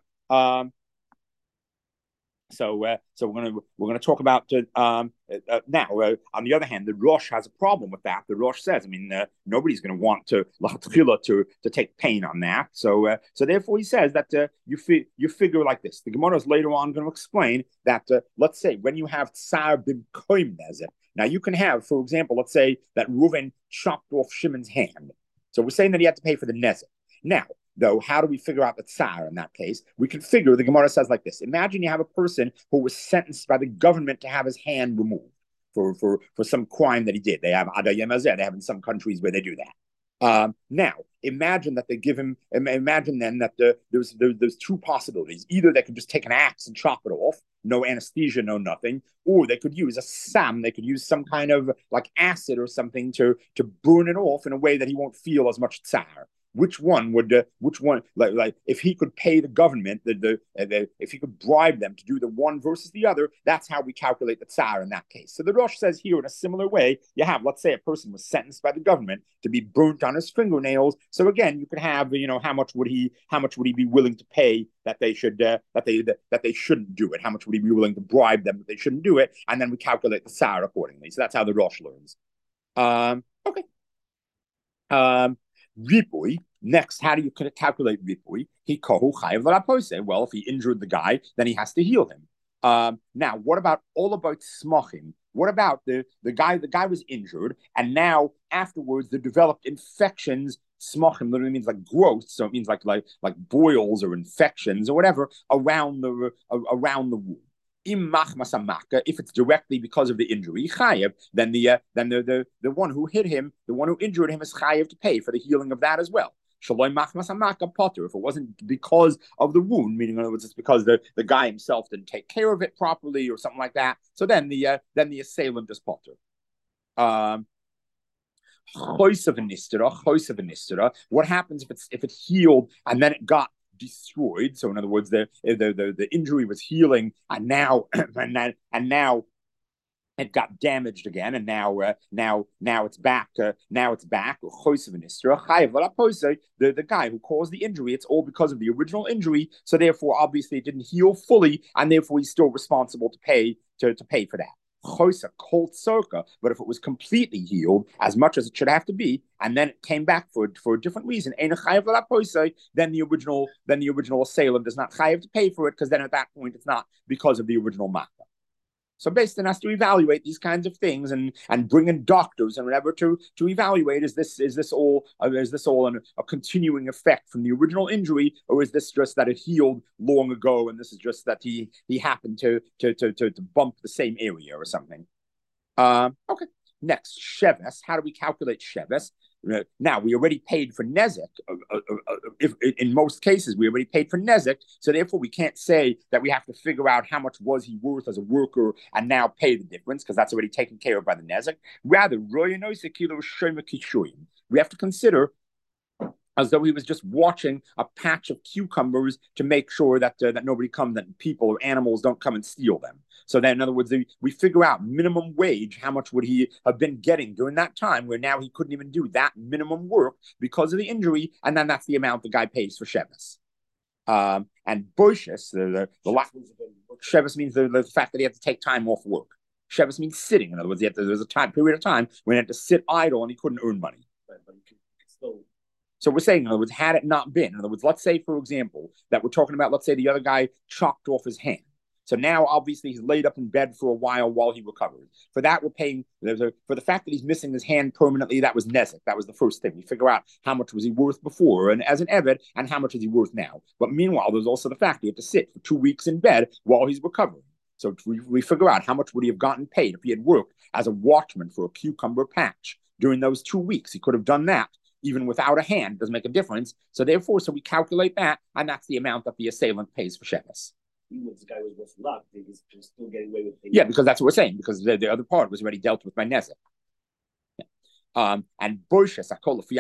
So we're going to talk about now. On the other hand, the Rosh has a problem with that. The Rosh says, nobody's going to want to take pain on that. So therefore, he says that you figure like this. The Gemara is later on going to explain that. Let's say when you have tsar b'mkoim nezek. Now you can have, for example, let's say that Reuven chopped off Shimon's hand. So we're saying that he had to pay for the nezek. Now, though, how do we figure out the tsar in that case? We can figure, the Gemara says like this. Imagine you have a person who was sentenced by the government to have his hand removed for some crime that he did. They have Adayem Azeh. They have in some countries where they do that. Now, imagine that they give him, imagine then that there's two possibilities. Either they could just take an axe and chop it off, no anesthesia, no nothing, or they could use a sam, they could use some kind of like acid or something to burn it off in a way that he won't feel as much tsar. Which one, like if he could pay the government, if he could bribe them to do the one versus the other, that's how we calculate the tsar in that case. So the Rosh says here in a similar way, you have, let's say a person was sentenced by the government to be burnt on his fingernails. So again, you could have, how much would he be willing to pay that they should, that they shouldn't do it? How much would he be willing to bribe them that they shouldn't do it? And then we calculate the tsar accordingly. So that's how the Rosh learns. Okay. Ripui. Next, how do you calculate ripui? He kohu chayav l'rapose. Well, if he injured the guy, then he has to heal him. Now, what about smachim? What about the guy? The guy was injured, and now afterwards, they developed infections. Smachim literally means like growth, so it means like boils or infections or whatever around the wound. If it's directly because of the injury, chayev, then the one who hit him, the one who injured him, is chayev to pay for the healing of that as well. Shaloi machmas hamaka potter. If it wasn't because of the wound, meaning in other words, it's because the guy himself didn't take care of it properly or something like that. So then the assailant is potter. What happens if it healed and then it got destroyed? So in other words, the injury was healing and now it got damaged again, and now it's back. Now it's back. The guy who caused the injury, it's all because of the original injury. So therefore, obviously, it didn't heal fully, and therefore he's still responsible to pay for that. chosa cold circa, but if it was completely healed, as much as it should have to be, and then it came back for a different reason, then the original assailant does not chayav to pay for it, because then at that point it's not because of the original makkah. So basically, has to evaluate these kinds of things and bring in doctors and whatever to evaluate is this all a continuing effect from the original injury, or is this just that it healed long ago and this is just that he happened to bump the same area or something. Okay. Next, sheves. How do we calculate sheves? Now, we already paid for nezek. If in most cases, we already paid for nezek, so therefore we can't say that we have to figure out how much was he worth as a worker and now pay the difference, because that's already taken care of by the nezek. Rather, we have to consider as though he was just watching a patch of cucumbers to make sure that nobody comes, that people or animals don't come and steal them. So then, in other words, we figure out minimum wage, how much would he have been getting during that time where now he couldn't even do that minimum work because of the injury, and then that's the amount the guy pays for sheves. And boishes, sheves means the fact that he had to take time off work. Sheves means sitting. In other words, there's a period of time when he had to sit idle and he couldn't earn money. But he could still. So we're saying, in other words, had it not been, in other words, let's say, for example, that we're talking about, let's say the other guy chopped off his hand. So now, obviously, he's laid up in bed for a while he recovered. For that, we're paying, for the fact that he's missing his hand permanently, that was nezek. That was the first thing. We figure out how much was he worth before and as an eved, and how much is he worth now. But meanwhile, there's also the fact he had to sit for 2 weeks in bed while he's recovering. So we figure out how much would he have gotten paid if he had worked as a watchman for a cucumber patch during those 2 weeks. He could have done that. Even without a hand, doesn't make a difference. So therefore, we calculate that, and that's the amount that the assailant pays for sheves. Even if the guy was worth luck, he was still getting away with it. Yeah, because that's what we're saying, because the other part was already dealt with by nezek. And boishes, I call it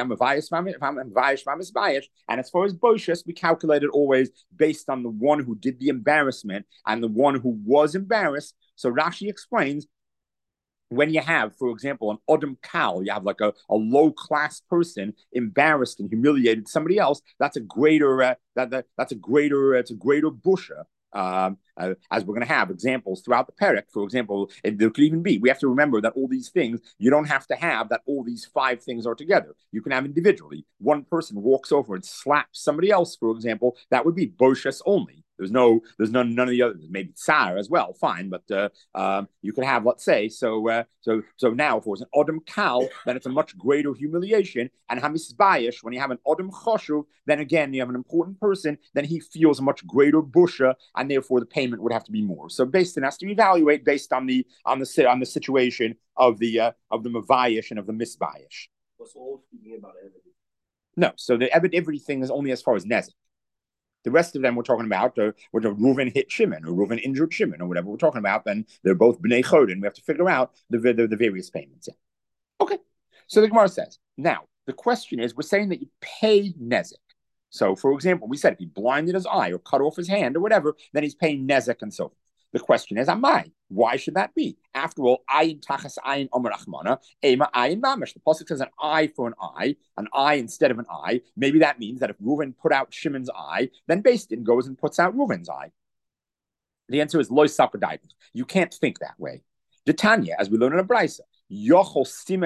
and as far as boishes, we calculate it always based on the one who did the embarrassment and the one who was embarrassed. So Rashi explains, when you have, for example, an Odom Kal, you have like a low-class person embarrassed and humiliated somebody else, that's a greater that's a greater busha. As we're going to have examples throughout the parak. For example, there could even be, we have to remember that all these things, you don't have to have that all these 5 things are together. You can have individually. One person walks over and slaps somebody else, for example, that would be boshes only. There's none of the others. Maybe tsar as well, fine, but you could have, let's say, so now if it was an Odom Kal, then it's a much greater humiliation. And Hamisbayish, when you have an Odom Choshuv, then again you have an important person, then he feels a much greater busha, and therefore the payment would have to be more. So based on has to evaluate based on the situation of the Mavayish and of the Misbayish. What's all speaking about everything? No, so the everything is only as far as nezek. The rest of them we're talking about, whether Reuven hit Shimon or Reuven injured Shimon or whatever we're talking about, then they're both Bnei Chodin. We have to figure out the various payments. Yeah. Okay. So the Gemara says, now, the question is, we're saying that you pay nezek. So, for example, we said if he blinded his eye or cut off his hand or whatever, then he's paying nezek and so forth. The question is, Amai, why should that be? After all, ayin tachas ayin omer achmana, ema ayin mamash. The pasuk says an eye for an eye instead of an eye. Maybe that means that if Reuven put out Shimon's eye, then Beis Din goes and puts out Reuven's eye. The answer is loy sakadai. You can't think that way. The Tanya, as we learn in a brisa, you would think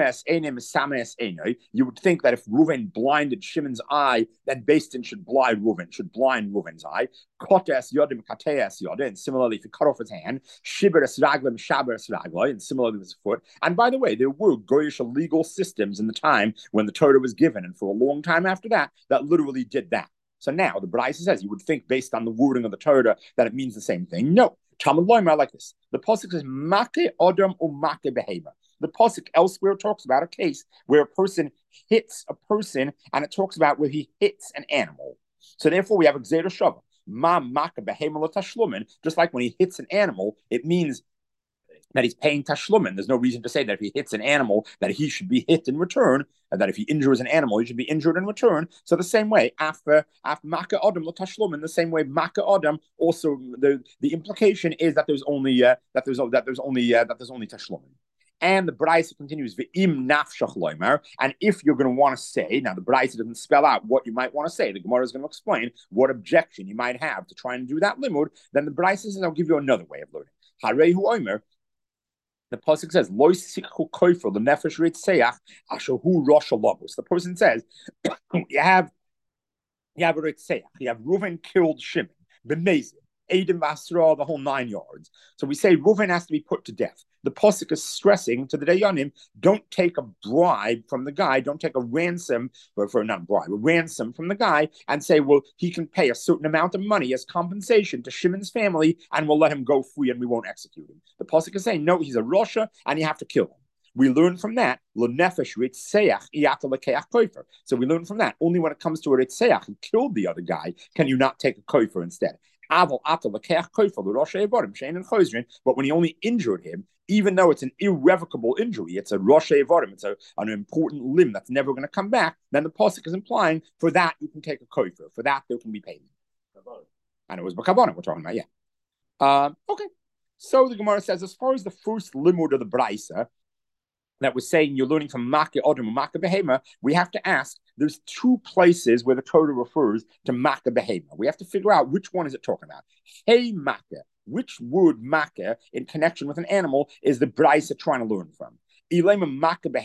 that if Reuven blinded Shimon's eye, then Beis Din should blind Reuven's eye. And similarly, if he cut off his hand, and similarly with his foot. And by the way, there were Goyish legal systems in the time when the Torah was given, and for a long time after that literally did that. So now the Brisa says you would think based on the wording of the Torah that it means the same thing. No. Talmud Loimer like this. The pasuk says make odom umake behema. The pasuk elsewhere talks about a case where a person hits a person, and it talks about where he hits an animal. So therefore, we have a gzeira shava. Ma maka behema lo tashlumin. Just like when he hits an animal, it means that he's paying tashlumin. There's no reason to say that if he hits an animal, that he should be hit in return, and that if he injures an animal, he should be injured in return. So the same way, after maka odom lo tashlumin, the same way maka odom, also the implication is that there's only tashlumin. And the Brisa continues, V'im nafshach loimer. And if you're going to want to say, now the Brisa doesn't spell out what you might want to say. The Gemara is going to explain what objection you might have to try and do that limud. Then the Brisa says, I'll give you another way of learning. Harehu oimer. The pasuk says, "Lo sikhu kofer the nefesh ritzeach asher hu rosh halabus." The person says, "You have a ritzeach. You have Reuven killed Shimon, b'mezid, Adam Basra, the whole 9 yards." So we say Reuven has to be put to death. The pasuk is stressing to the Dayanim, don't take a bribe from the guy, don't take a ransom, or for not a bribe, a ransom from the guy, and say, well, he can pay a certain amount of money as compensation to Shimon's family, and we'll let him go free and we won't execute him. The pasuk is saying, no, he's a Rasha, and you have to kill him. We learn from that, so we learn from that, only when it comes to a ritzeach, who killed the other guy, can you not take a kofer instead. But when he only injured him, even though it's an irrevocable injury, it's a rosh evarim, it's an important limb that's never going to come back, then the pasuk is implying for that you can take a kofer, for that there can be payment. And it was Bakabana we're talking about, yeah. Okay, so the Gemara says, as far as the first limud of the Braisa, that was saying you're learning from Makkah Odom and Makkah Behema, we have to ask, there's two places where the Torah refers to Makkah Behema. We have to figure out which one is it talking about. Hey Makkah, which word Makkah in connection with an animal is the Braisa trying to learn from? You're talking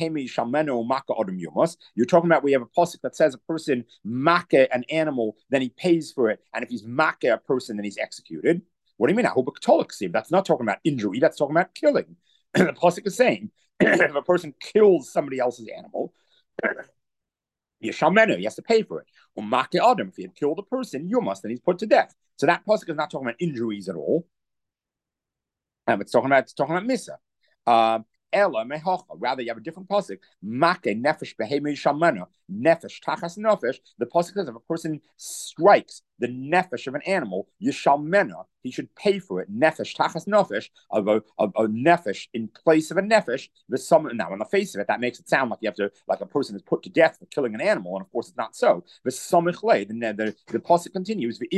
about we have a pasuk that says a person Makkah an animal, then he pays for it, and if he's Makkah a person, then he's executed. What do you mean? That's not talking about injury, that's talking about killing. The pasuk is saying, if a person kills somebody else's animal, he has to pay for it. Or Adam, if he had killed a person, then he's put to death. So that pasuk is not talking about injuries at all. It's talking about misa. Ella mehocha. Rather, you have a different pasuk. Make nefesh behemei shamana. Nefesh tachas nefesh. The pasuk says if a person strikes the nefesh of an animal, yishalmena, he should pay for it. Nefesh tachas nefesh, of a nefesh in place of a nefesh. Now, on the face of it, that makes it sound like you have to, like a person is put to death for killing an animal, and of course it's not so. The pasuk continues. The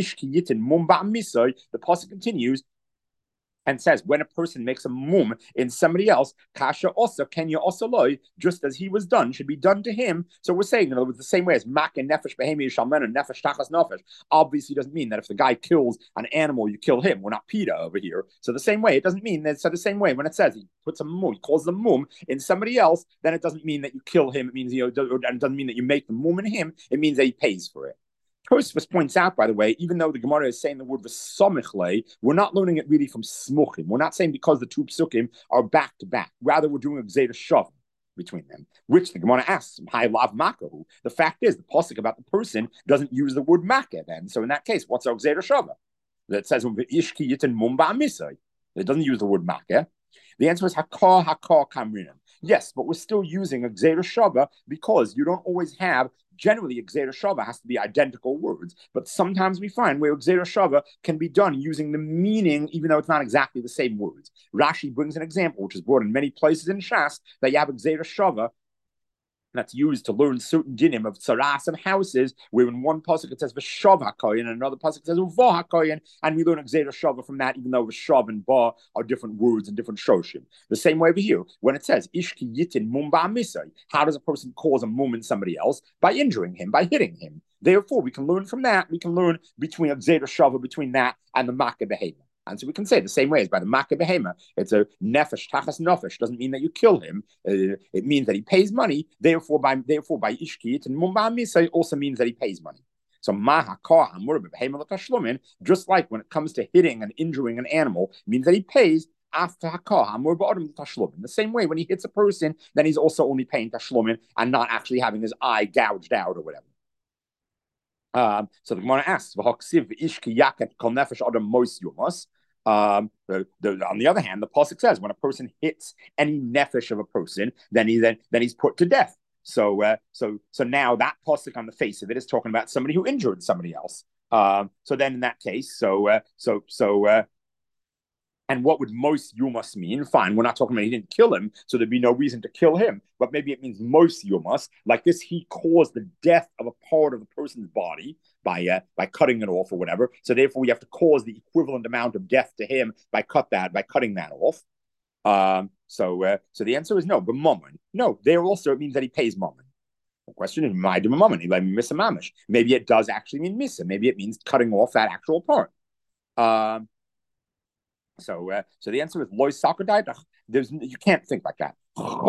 pasuk continues and says, when a person makes a mum in somebody else, kasha also, kenya also loy, just as he was done, should be done to him. So we're saying, in other words, the same way as mak and nefesh behemi shalmen and nefesh tachas nefesh, obviously doesn't mean that if the guy kills an animal, you kill him. We're not PETA over here. So the same way, it doesn't mean that. So the same way, when it says he puts a mum, he calls the mum in somebody else, then it doesn't mean that you kill him. It means, it doesn't mean that you make the mum in him. It means that he pays for it. Tosfos points out, by the way, even though the Gemara is saying the word v'samichle, we're not learning it really from smuchim. We're not saying because the two psukim are back to back. Rather, we're doing a gzeira shavim between them, which the Gemara asks, "Hi lav makahu." The fact is, the pasuk about the person doesn't use the word makah. Then, so in that case, what's our gzeira shavim? That says ishki yitin mumba misay. It doesn't use the word makah. The answer is hakar kamrinim. Yes, but we're still using a gzeira shava because you don't always have. Generally, a gzeira shava has to be identical words, but sometimes we find where a gzeira shava can be done using the meaning, even though it's not exactly the same words. Rashi brings an example, which is brought in many places in Shas, that you have a gzeira shava that's used to learn certain dinim of tsaras and houses, where in one pasuk it says v'shav hakoyin, and another pasuk it says uva hakoyin, and we learn a gzeira shava from that, even though v'shav and ba are different words and different shoshim. The same way over here, when it says ishki yitin mum ba'misay, how does a person cause a mum in somebody else? By injuring him, by hitting him. Therefore, we can learn from that. We can learn between a gzeira shava between that and the makkah behavior. And so we can say the same way as by the makkah behema, it's a nefesh tachas nefesh. Doesn't mean that you kill him. It means that he pays money. Therefore, by ishkit and mumba misa also means that he pays money. So maha kah behema, just like when it comes to hitting and injuring an animal, means that he pays. After in the same way, when he hits a person, then he's also only paying tashlumin and not actually having his eye gouged out or whatever. So the Gemara asks, on the other hand, the pasuk says when a person hits any nefesh of a person, then he's put to death. So now that pasuk on the face of it is talking about somebody who injured somebody else. So then in that case, and what would most yumas mean? Fine, we're not talking about he didn't kill him, so there'd be no reason to kill him. But maybe it means most yumas, like this, he caused the death of a part of the person's body by cutting it off or whatever. So therefore, we have to cause the equivalent amount of death to him by cutting that off. So the answer is no. But mammon, no. There also it means that he pays mammon. The question is, my mammon, he let me miss a mamish. Maybe it does actually mean missa. Maybe it means cutting off that actual part. So the answer is loy sakadai. You can't think like that.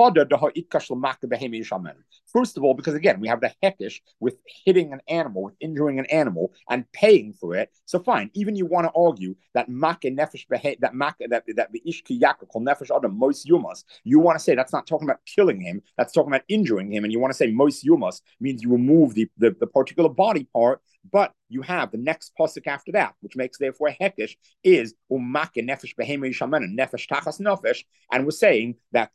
First of all, because again, we have the hekish with hitting an animal, with injuring an animal, and paying for it. So fine, even you want to argue that nefesh that the ishki yakka called nefesh adam mois yumas. You want to say that's not talking about killing him, that's talking about injuring him, and you want to say mois yumas means you remove the particular body part. But you have the next pasuk after that, which makes therefore hekish is umake nefesh behema yishamena nefesh tachas nefesh, and we're saying that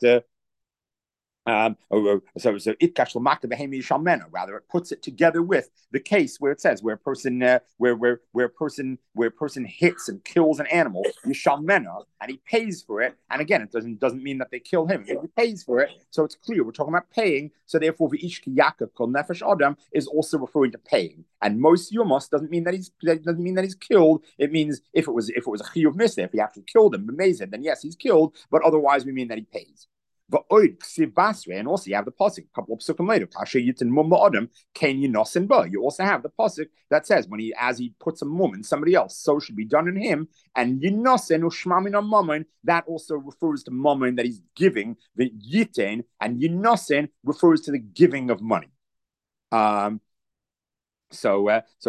so itkash l'makta behemi shalmena. Rather, it puts it together with the case where it says where a person where a person hits and kills an animal yishalmena, and he pays for it. And again, it doesn't mean that they kill him. He pays for it, so it's clear we're talking about paying. So therefore, v'ish ki Yaakov kol nefesh adam is also referring to paying. And most yomos doesn't mean that he's killed. It means if it was a chiyuv mitzvah, if he actually killed him, amazing, then yes, he's killed. But otherwise, we mean that he pays. And also you have the pasuk a couple of psukim later. You also have the pasuk that says as he puts a mum in somebody else, so should be done in him. And that also refers to mammon that he's giving. The yitin and yinosin refers to the giving of money. So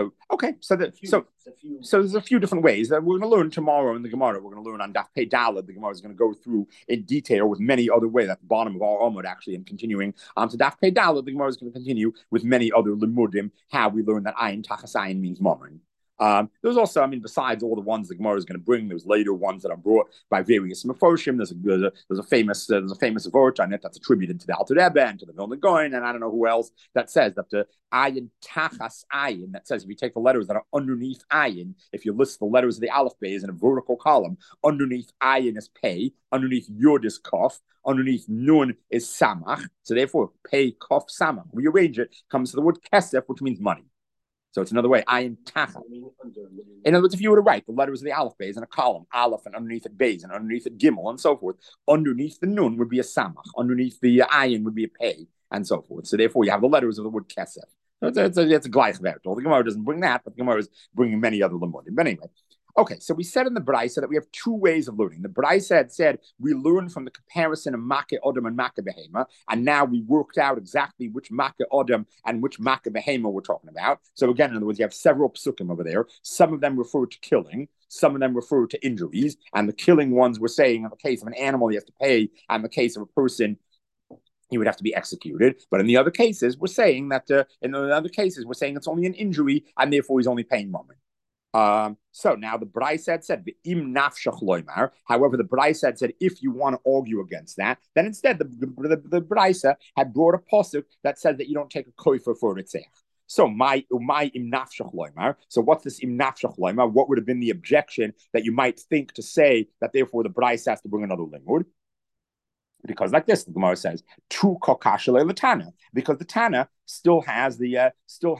there's a few different ways that we're going to learn tomorrow in the Gemara. We're going to learn on Daf Pei Daled. The Gemara is going to go through in detail with many other ways at the bottom of our Amud, actually, and continuing on to Daf Pei Daled. The Gemara is going to continue with many other limudim, how we learn that ayin tachas ayin means mammon. There's also, besides all the ones the Gemara is going to bring, there's later ones that are brought by various Mefoshim. There's a famous vort on it that's attributed to the Alter Rebbe and to the Vilna Gaon, and I don't know who else, that says that the ayin tachas ayin, that says if you take the letters that are underneath ayin, if you list the letters of the Aleph Beis in a vertical column, underneath ayin is pay, underneath yod is kaf, underneath nun is samach. So therefore, pay, kaf, samach. Rearrange it, comes to the word kesef, which means money. So it's another way, ayin tacha. In other words, if you were to write the letters of the Aleph Beis in a column, Aleph, and underneath it Beis, and underneath it Gimel, and so forth, underneath the Nun would be a Samach, underneath the ayin would be a Pei, and so forth. So therefore, you have the letters of the word Kesef. So it's a Gleichwert. Well, the Gemara doesn't bring that, but the Gemara is bringing many other Limudim. But anyway, okay, so we said in the Braisa that we have two ways of learning. The Braisa had said we learn from the comparison of Makkah Odom and Makkah Behema, and now we worked out exactly which Makkah Odom and which Makkah Behema we're talking about. So again, in other words, you have several psukim over there. Some of them refer to killing, some of them refer to injuries, and the killing ones we're saying in the case of an animal, he has to pay, and in the case of a person, he would have to be executed. But in the other cases, we're saying that it's only an injury, and therefore he's only paying moment. So now the Braisa said im nafshach loymar. However, the Braisa said if you want to argue against that, then instead the Braisa had brought a pasuk that said that you don't take a koifer for ritzech. So my im nafshach loymar. So what's this im nafshach loymar? What would have been the objection that you might think to say that therefore the Braisa has to bring another limud? Because like this, the Gemara says, tu kokashale l'tana, because the Tana still has the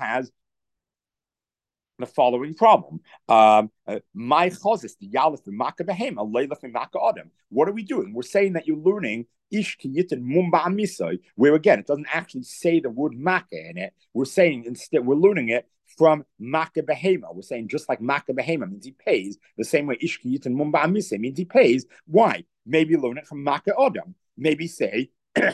following problem. My chozis, the yalef v'maka behema, leilef v'maka adam. What are we doing? We're saying that you're learning ish kiyitin mumba amisai, where again, it doesn't actually say the word maka in it. We're saying instead, we're learning it from maka behema. We're saying just like maka behema means he pays, the same way ish kiyitin mumba amisai means he pays. Why? Maybe learn it from maka adam. Maybe say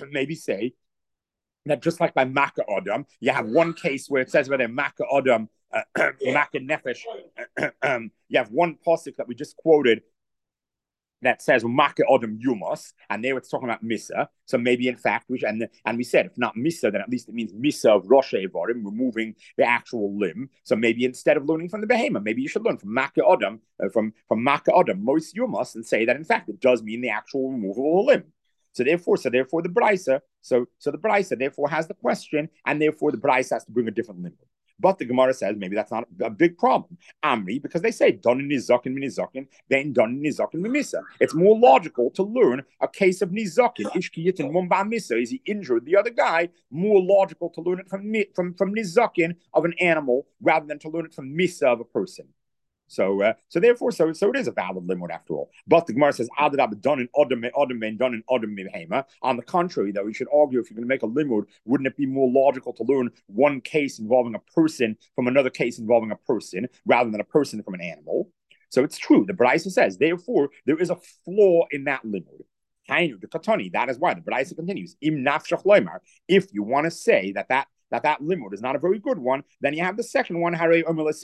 that just like by maka adam, you have one case where it says whether maka adam Maka Nefesh. You have one pasuk that we just quoted that says Maka Odom Yumos, and there it's talking about Misa. So maybe in fact, we said if not Misa, then at least it means Misa of Rosh Evarim, removing the actual limb. So maybe instead of learning from the Behema, maybe you should learn from Maka Odom, from Maka Odom Mos Yumos, and say that in fact it does mean the actual removal of a limb. So therefore the Braisa, so the Braisa therefore has the question, and therefore the Braisa has to bring a different limb. But the Gemara says maybe that's not a big problem. Amri, because they say don nizakin minizakin, then don nizakin mimisa. It's more logical to learn a case of nizakin ishkiyitin mumba misa. Is he injured the other guy? More logical to learn it from nizakin of an animal rather than to learn it from misa of a person. So therefore, it is a valid limud after all. But the Gemara says, done in odom done in odom mihema. On the contrary, though, we should argue if you're going to make a limud, wouldn't it be more logical to learn one case involving a person from another case involving a person rather than a person from an animal? So it's true. The Braisa says, therefore, there is a flaw in that limud. That is why the Braisa continues. If you want to say that limud is not a very good one, then you have the second one. The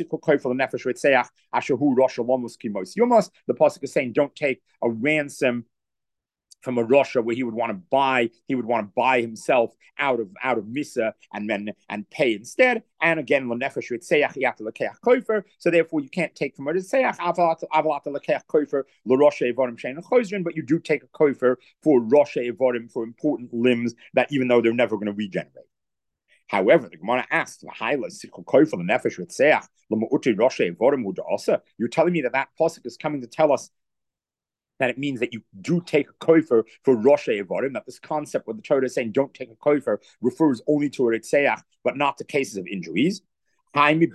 pasuk is saying, don't take a ransom from a Russia where he would want to buy himself out of Misa and pay instead. And again, l'nefesh ritzeach you have to lekeach kofer. So therefore, you can't take from a ritzeach avalata lekeach kofer l'roshe evodim shein chozrin, but you do take a kofer for roshe evodim, for important limbs that even though they're never going to regenerate. However, the Gemara asks, you're telling me that pasuk is coming to tell us that it means that you do take a kofer for Rosh Evarim, that this concept where the Torah is saying don't take a kofer refers only to a Ritzeach, but not to cases of injuries. Don't we need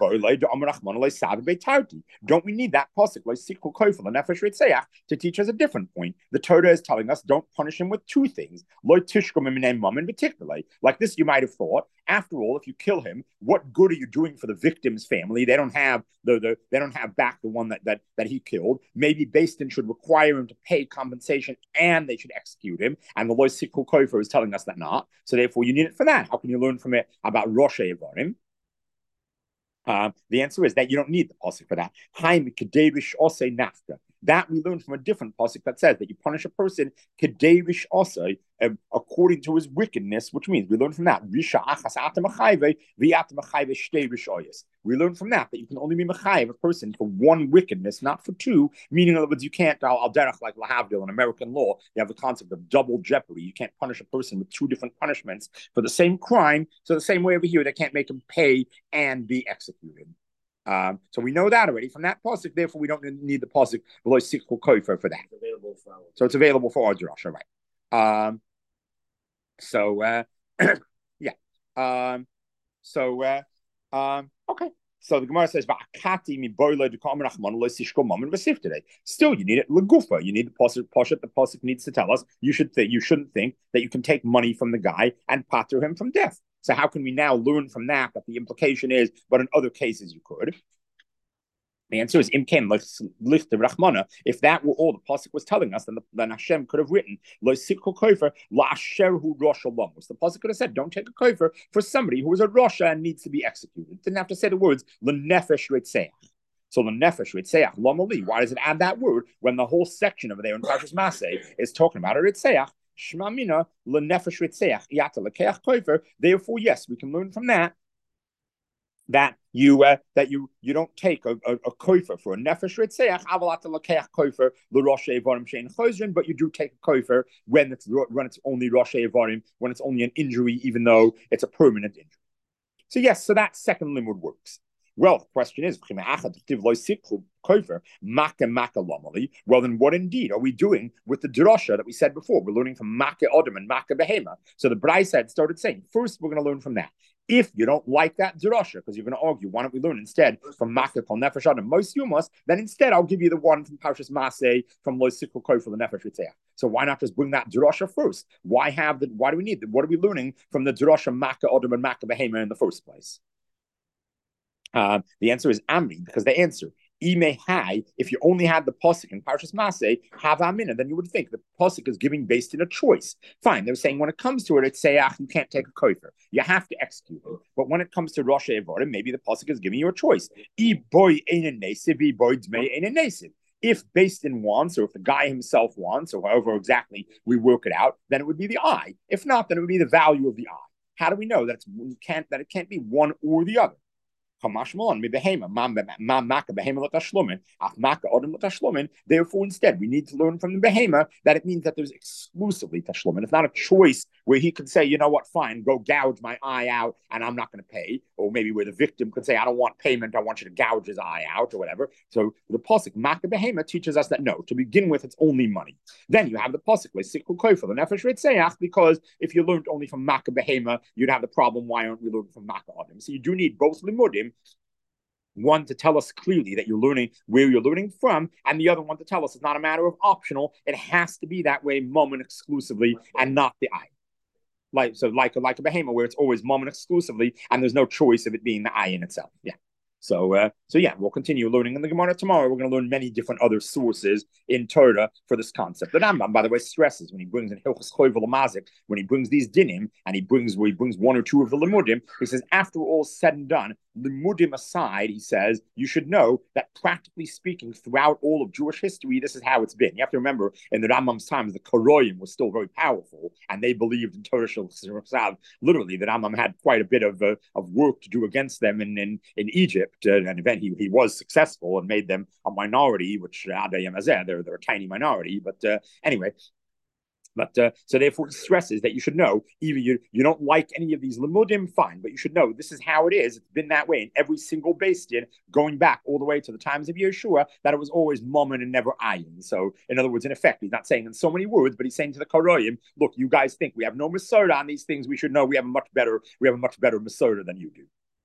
that pasuk to teach us a different point? The Torah is telling us don't punish him with two things. Like this, you might have thought. After all, if you kill him, what good are you doing for the victim's family? They don't have they don't have back the one that he killed. Maybe Beis Din should require him to pay compensation and they should execute him. And the Lo Sikul Kofer is telling us that not. So therefore, you need it for that. How can you learn from it about Rosh Evarim? The answer is that you don't need the pasuk for that. That we learn from a different pasuk that says that you punish a person according to his wickedness, which means we learn from that. We learn from that you can only be mechayev a person for one wickedness, not for two. Meaning, in other words, you can't al derech like lahavdil in American law. You have the concept of double jeopardy. You can't punish a person with two different punishments for the same crime. So the same way over here, they can't make him pay and be executed. So we know that already from that pasuk. Therefore, we don't need the pasuk below sikul kofer for that. So it's available for our drasha, right? Okay. So the Gemara says, still, you need it legufa. You need the pasuk. The pasuk needs to tell us you shouldn't think that you can take money from the guy and pater him from death. So how can we now learn from that the implication is, but in other cases you could? The answer is imken lichte rachmana. If that were all the pasuk was telling us, then Hashem could have written lo sikul kofer la asherhu rosh alamos. The pasuk could have said, don't take a kofer for somebody who is a rosha and needs to be executed. It didn't have to say the words lenefesh ritzeach. So lenefesh ritzeach lomali. Why does it add that word when the whole section over there in Parshas Maseh is talking about a ritzeach? Shmamina lenefesh ritzeach yata lekeach kofer. Therefore, yes, we can learn from that you don't take a kofer for a nefesh ritzeach avalata lekeach kofer l'rosh evarim shein chozrin, but you do take a kofer when it's only rosh evarim, when it's only an injury, even though it's a permanent injury. So yes, so that second limud works. Well, the question is, well, then what indeed are we doing with the drasha that we said before? We're learning from Makkah Adam and Makkah Behema. So the Braisa started saying, first we're going to learn from that. If you don't like that drasha, because you're going to argue, why don't we learn instead from Makkah Kol Nefesh Adam Mos Yumas? Then instead I'll give you the one from Parshas Maseh from Lo Sikul Kofer the Nefesh Ritzeach. So why not just bring that drasha first? Why do we need that? What are we learning from the drasha Makkah Adam and Makkah Behema in the first place? The answer is Amri, because the answer Ime Hai, if you only had the pasuk in Parshas Maseh, have Amina, then you would think the pasuk is giving based in a choice. Fine, they were saying when it comes to it, it's Seach, you can't take a kofer. You have to execute it. But when it comes to Rosh Evarim, maybe the pasuk is giving you a choice. If Beis Din wants, or if the guy himself wants, or however exactly we work it out, then it would be the eye. If not, then it would be the value of the eye. How do we know that it can't be one or the other? Therefore, instead, we need to learn from the behema that it means that there's exclusively tashlumin. It's not a choice where he could say, you know what, fine, go gouge my eye out and I'm not going to pay. Or maybe where the victim could say, I don't want payment, I want you to gouge his eye out or whatever. So the pasuk, Makkah Behema, teaches us that no, to begin with, it's only money. Then you have the pasuk, Sikul Kofer, the Nefesh Ritzeach, because if you learned only from Makkah Behema, you'd have the problem, why aren't we learning from Makkah Adam? So you do need both limudim. One to tell us clearly that you're learning where you're learning from, and the other one to tell us it's not a matter of optional. It has to be that way, moment exclusively, and not the eye. Like a behema where it's always moment exclusively, and there's no choice of it being the eye in itself. Yeah. So yeah, we'll continue learning in the Gemara tomorrow. We're going to learn many different other sources in Torah for this concept. The Rambam, by the way, stresses when he brings in Hilchos Choyvel Mazik, when he brings these dinim, and he brings one or two of the limudim, he says after all said and done, limudim aside, he says you should know that practically speaking, throughout all of Jewish history, this is how it's been. You have to remember, in the Rambam's times, the Koroyim was still very powerful, and they believed in Torah Shel Sav. Literally, the Rambam had quite a bit of work to do against them in Egypt, and event he was successful and made them a minority, which they're a tiny minority, but anyway. But so therefore, it stresses that you should know, even you don't like any of these limudim, fine, but you should know this is how it is. It's been that way in every single Beis Din, going back all the way to the times of Yeshua, that it was always mammon and never ayin. So, in other words, in effect, he's not saying in so many words, but he's saying to the Koroyim, look, you guys think we have no Masorah on these things. We should know we have a much better Masorah than you do.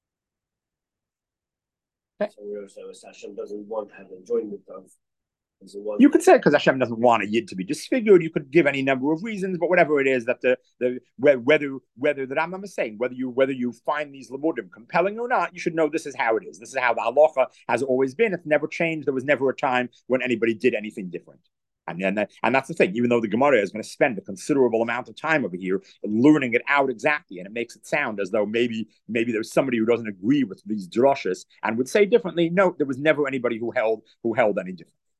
So Hashem doesn't want to have enjoyment of. You could say because Hashem doesn't want a yid to be disfigured. You could give any number of reasons, but whatever it is that whether the Rambam is saying, whether you find these limudim compelling or not, you should know this is how it is. This is how the halacha has always been. It's never changed. There was never a time when anybody did anything different. And that's the thing. Even though the Gemara is going to spend a considerable amount of time over here learning it out exactly, and it makes it sound as though maybe there's somebody who doesn't agree with these drushes and would say differently. No, there was never anybody who held any different.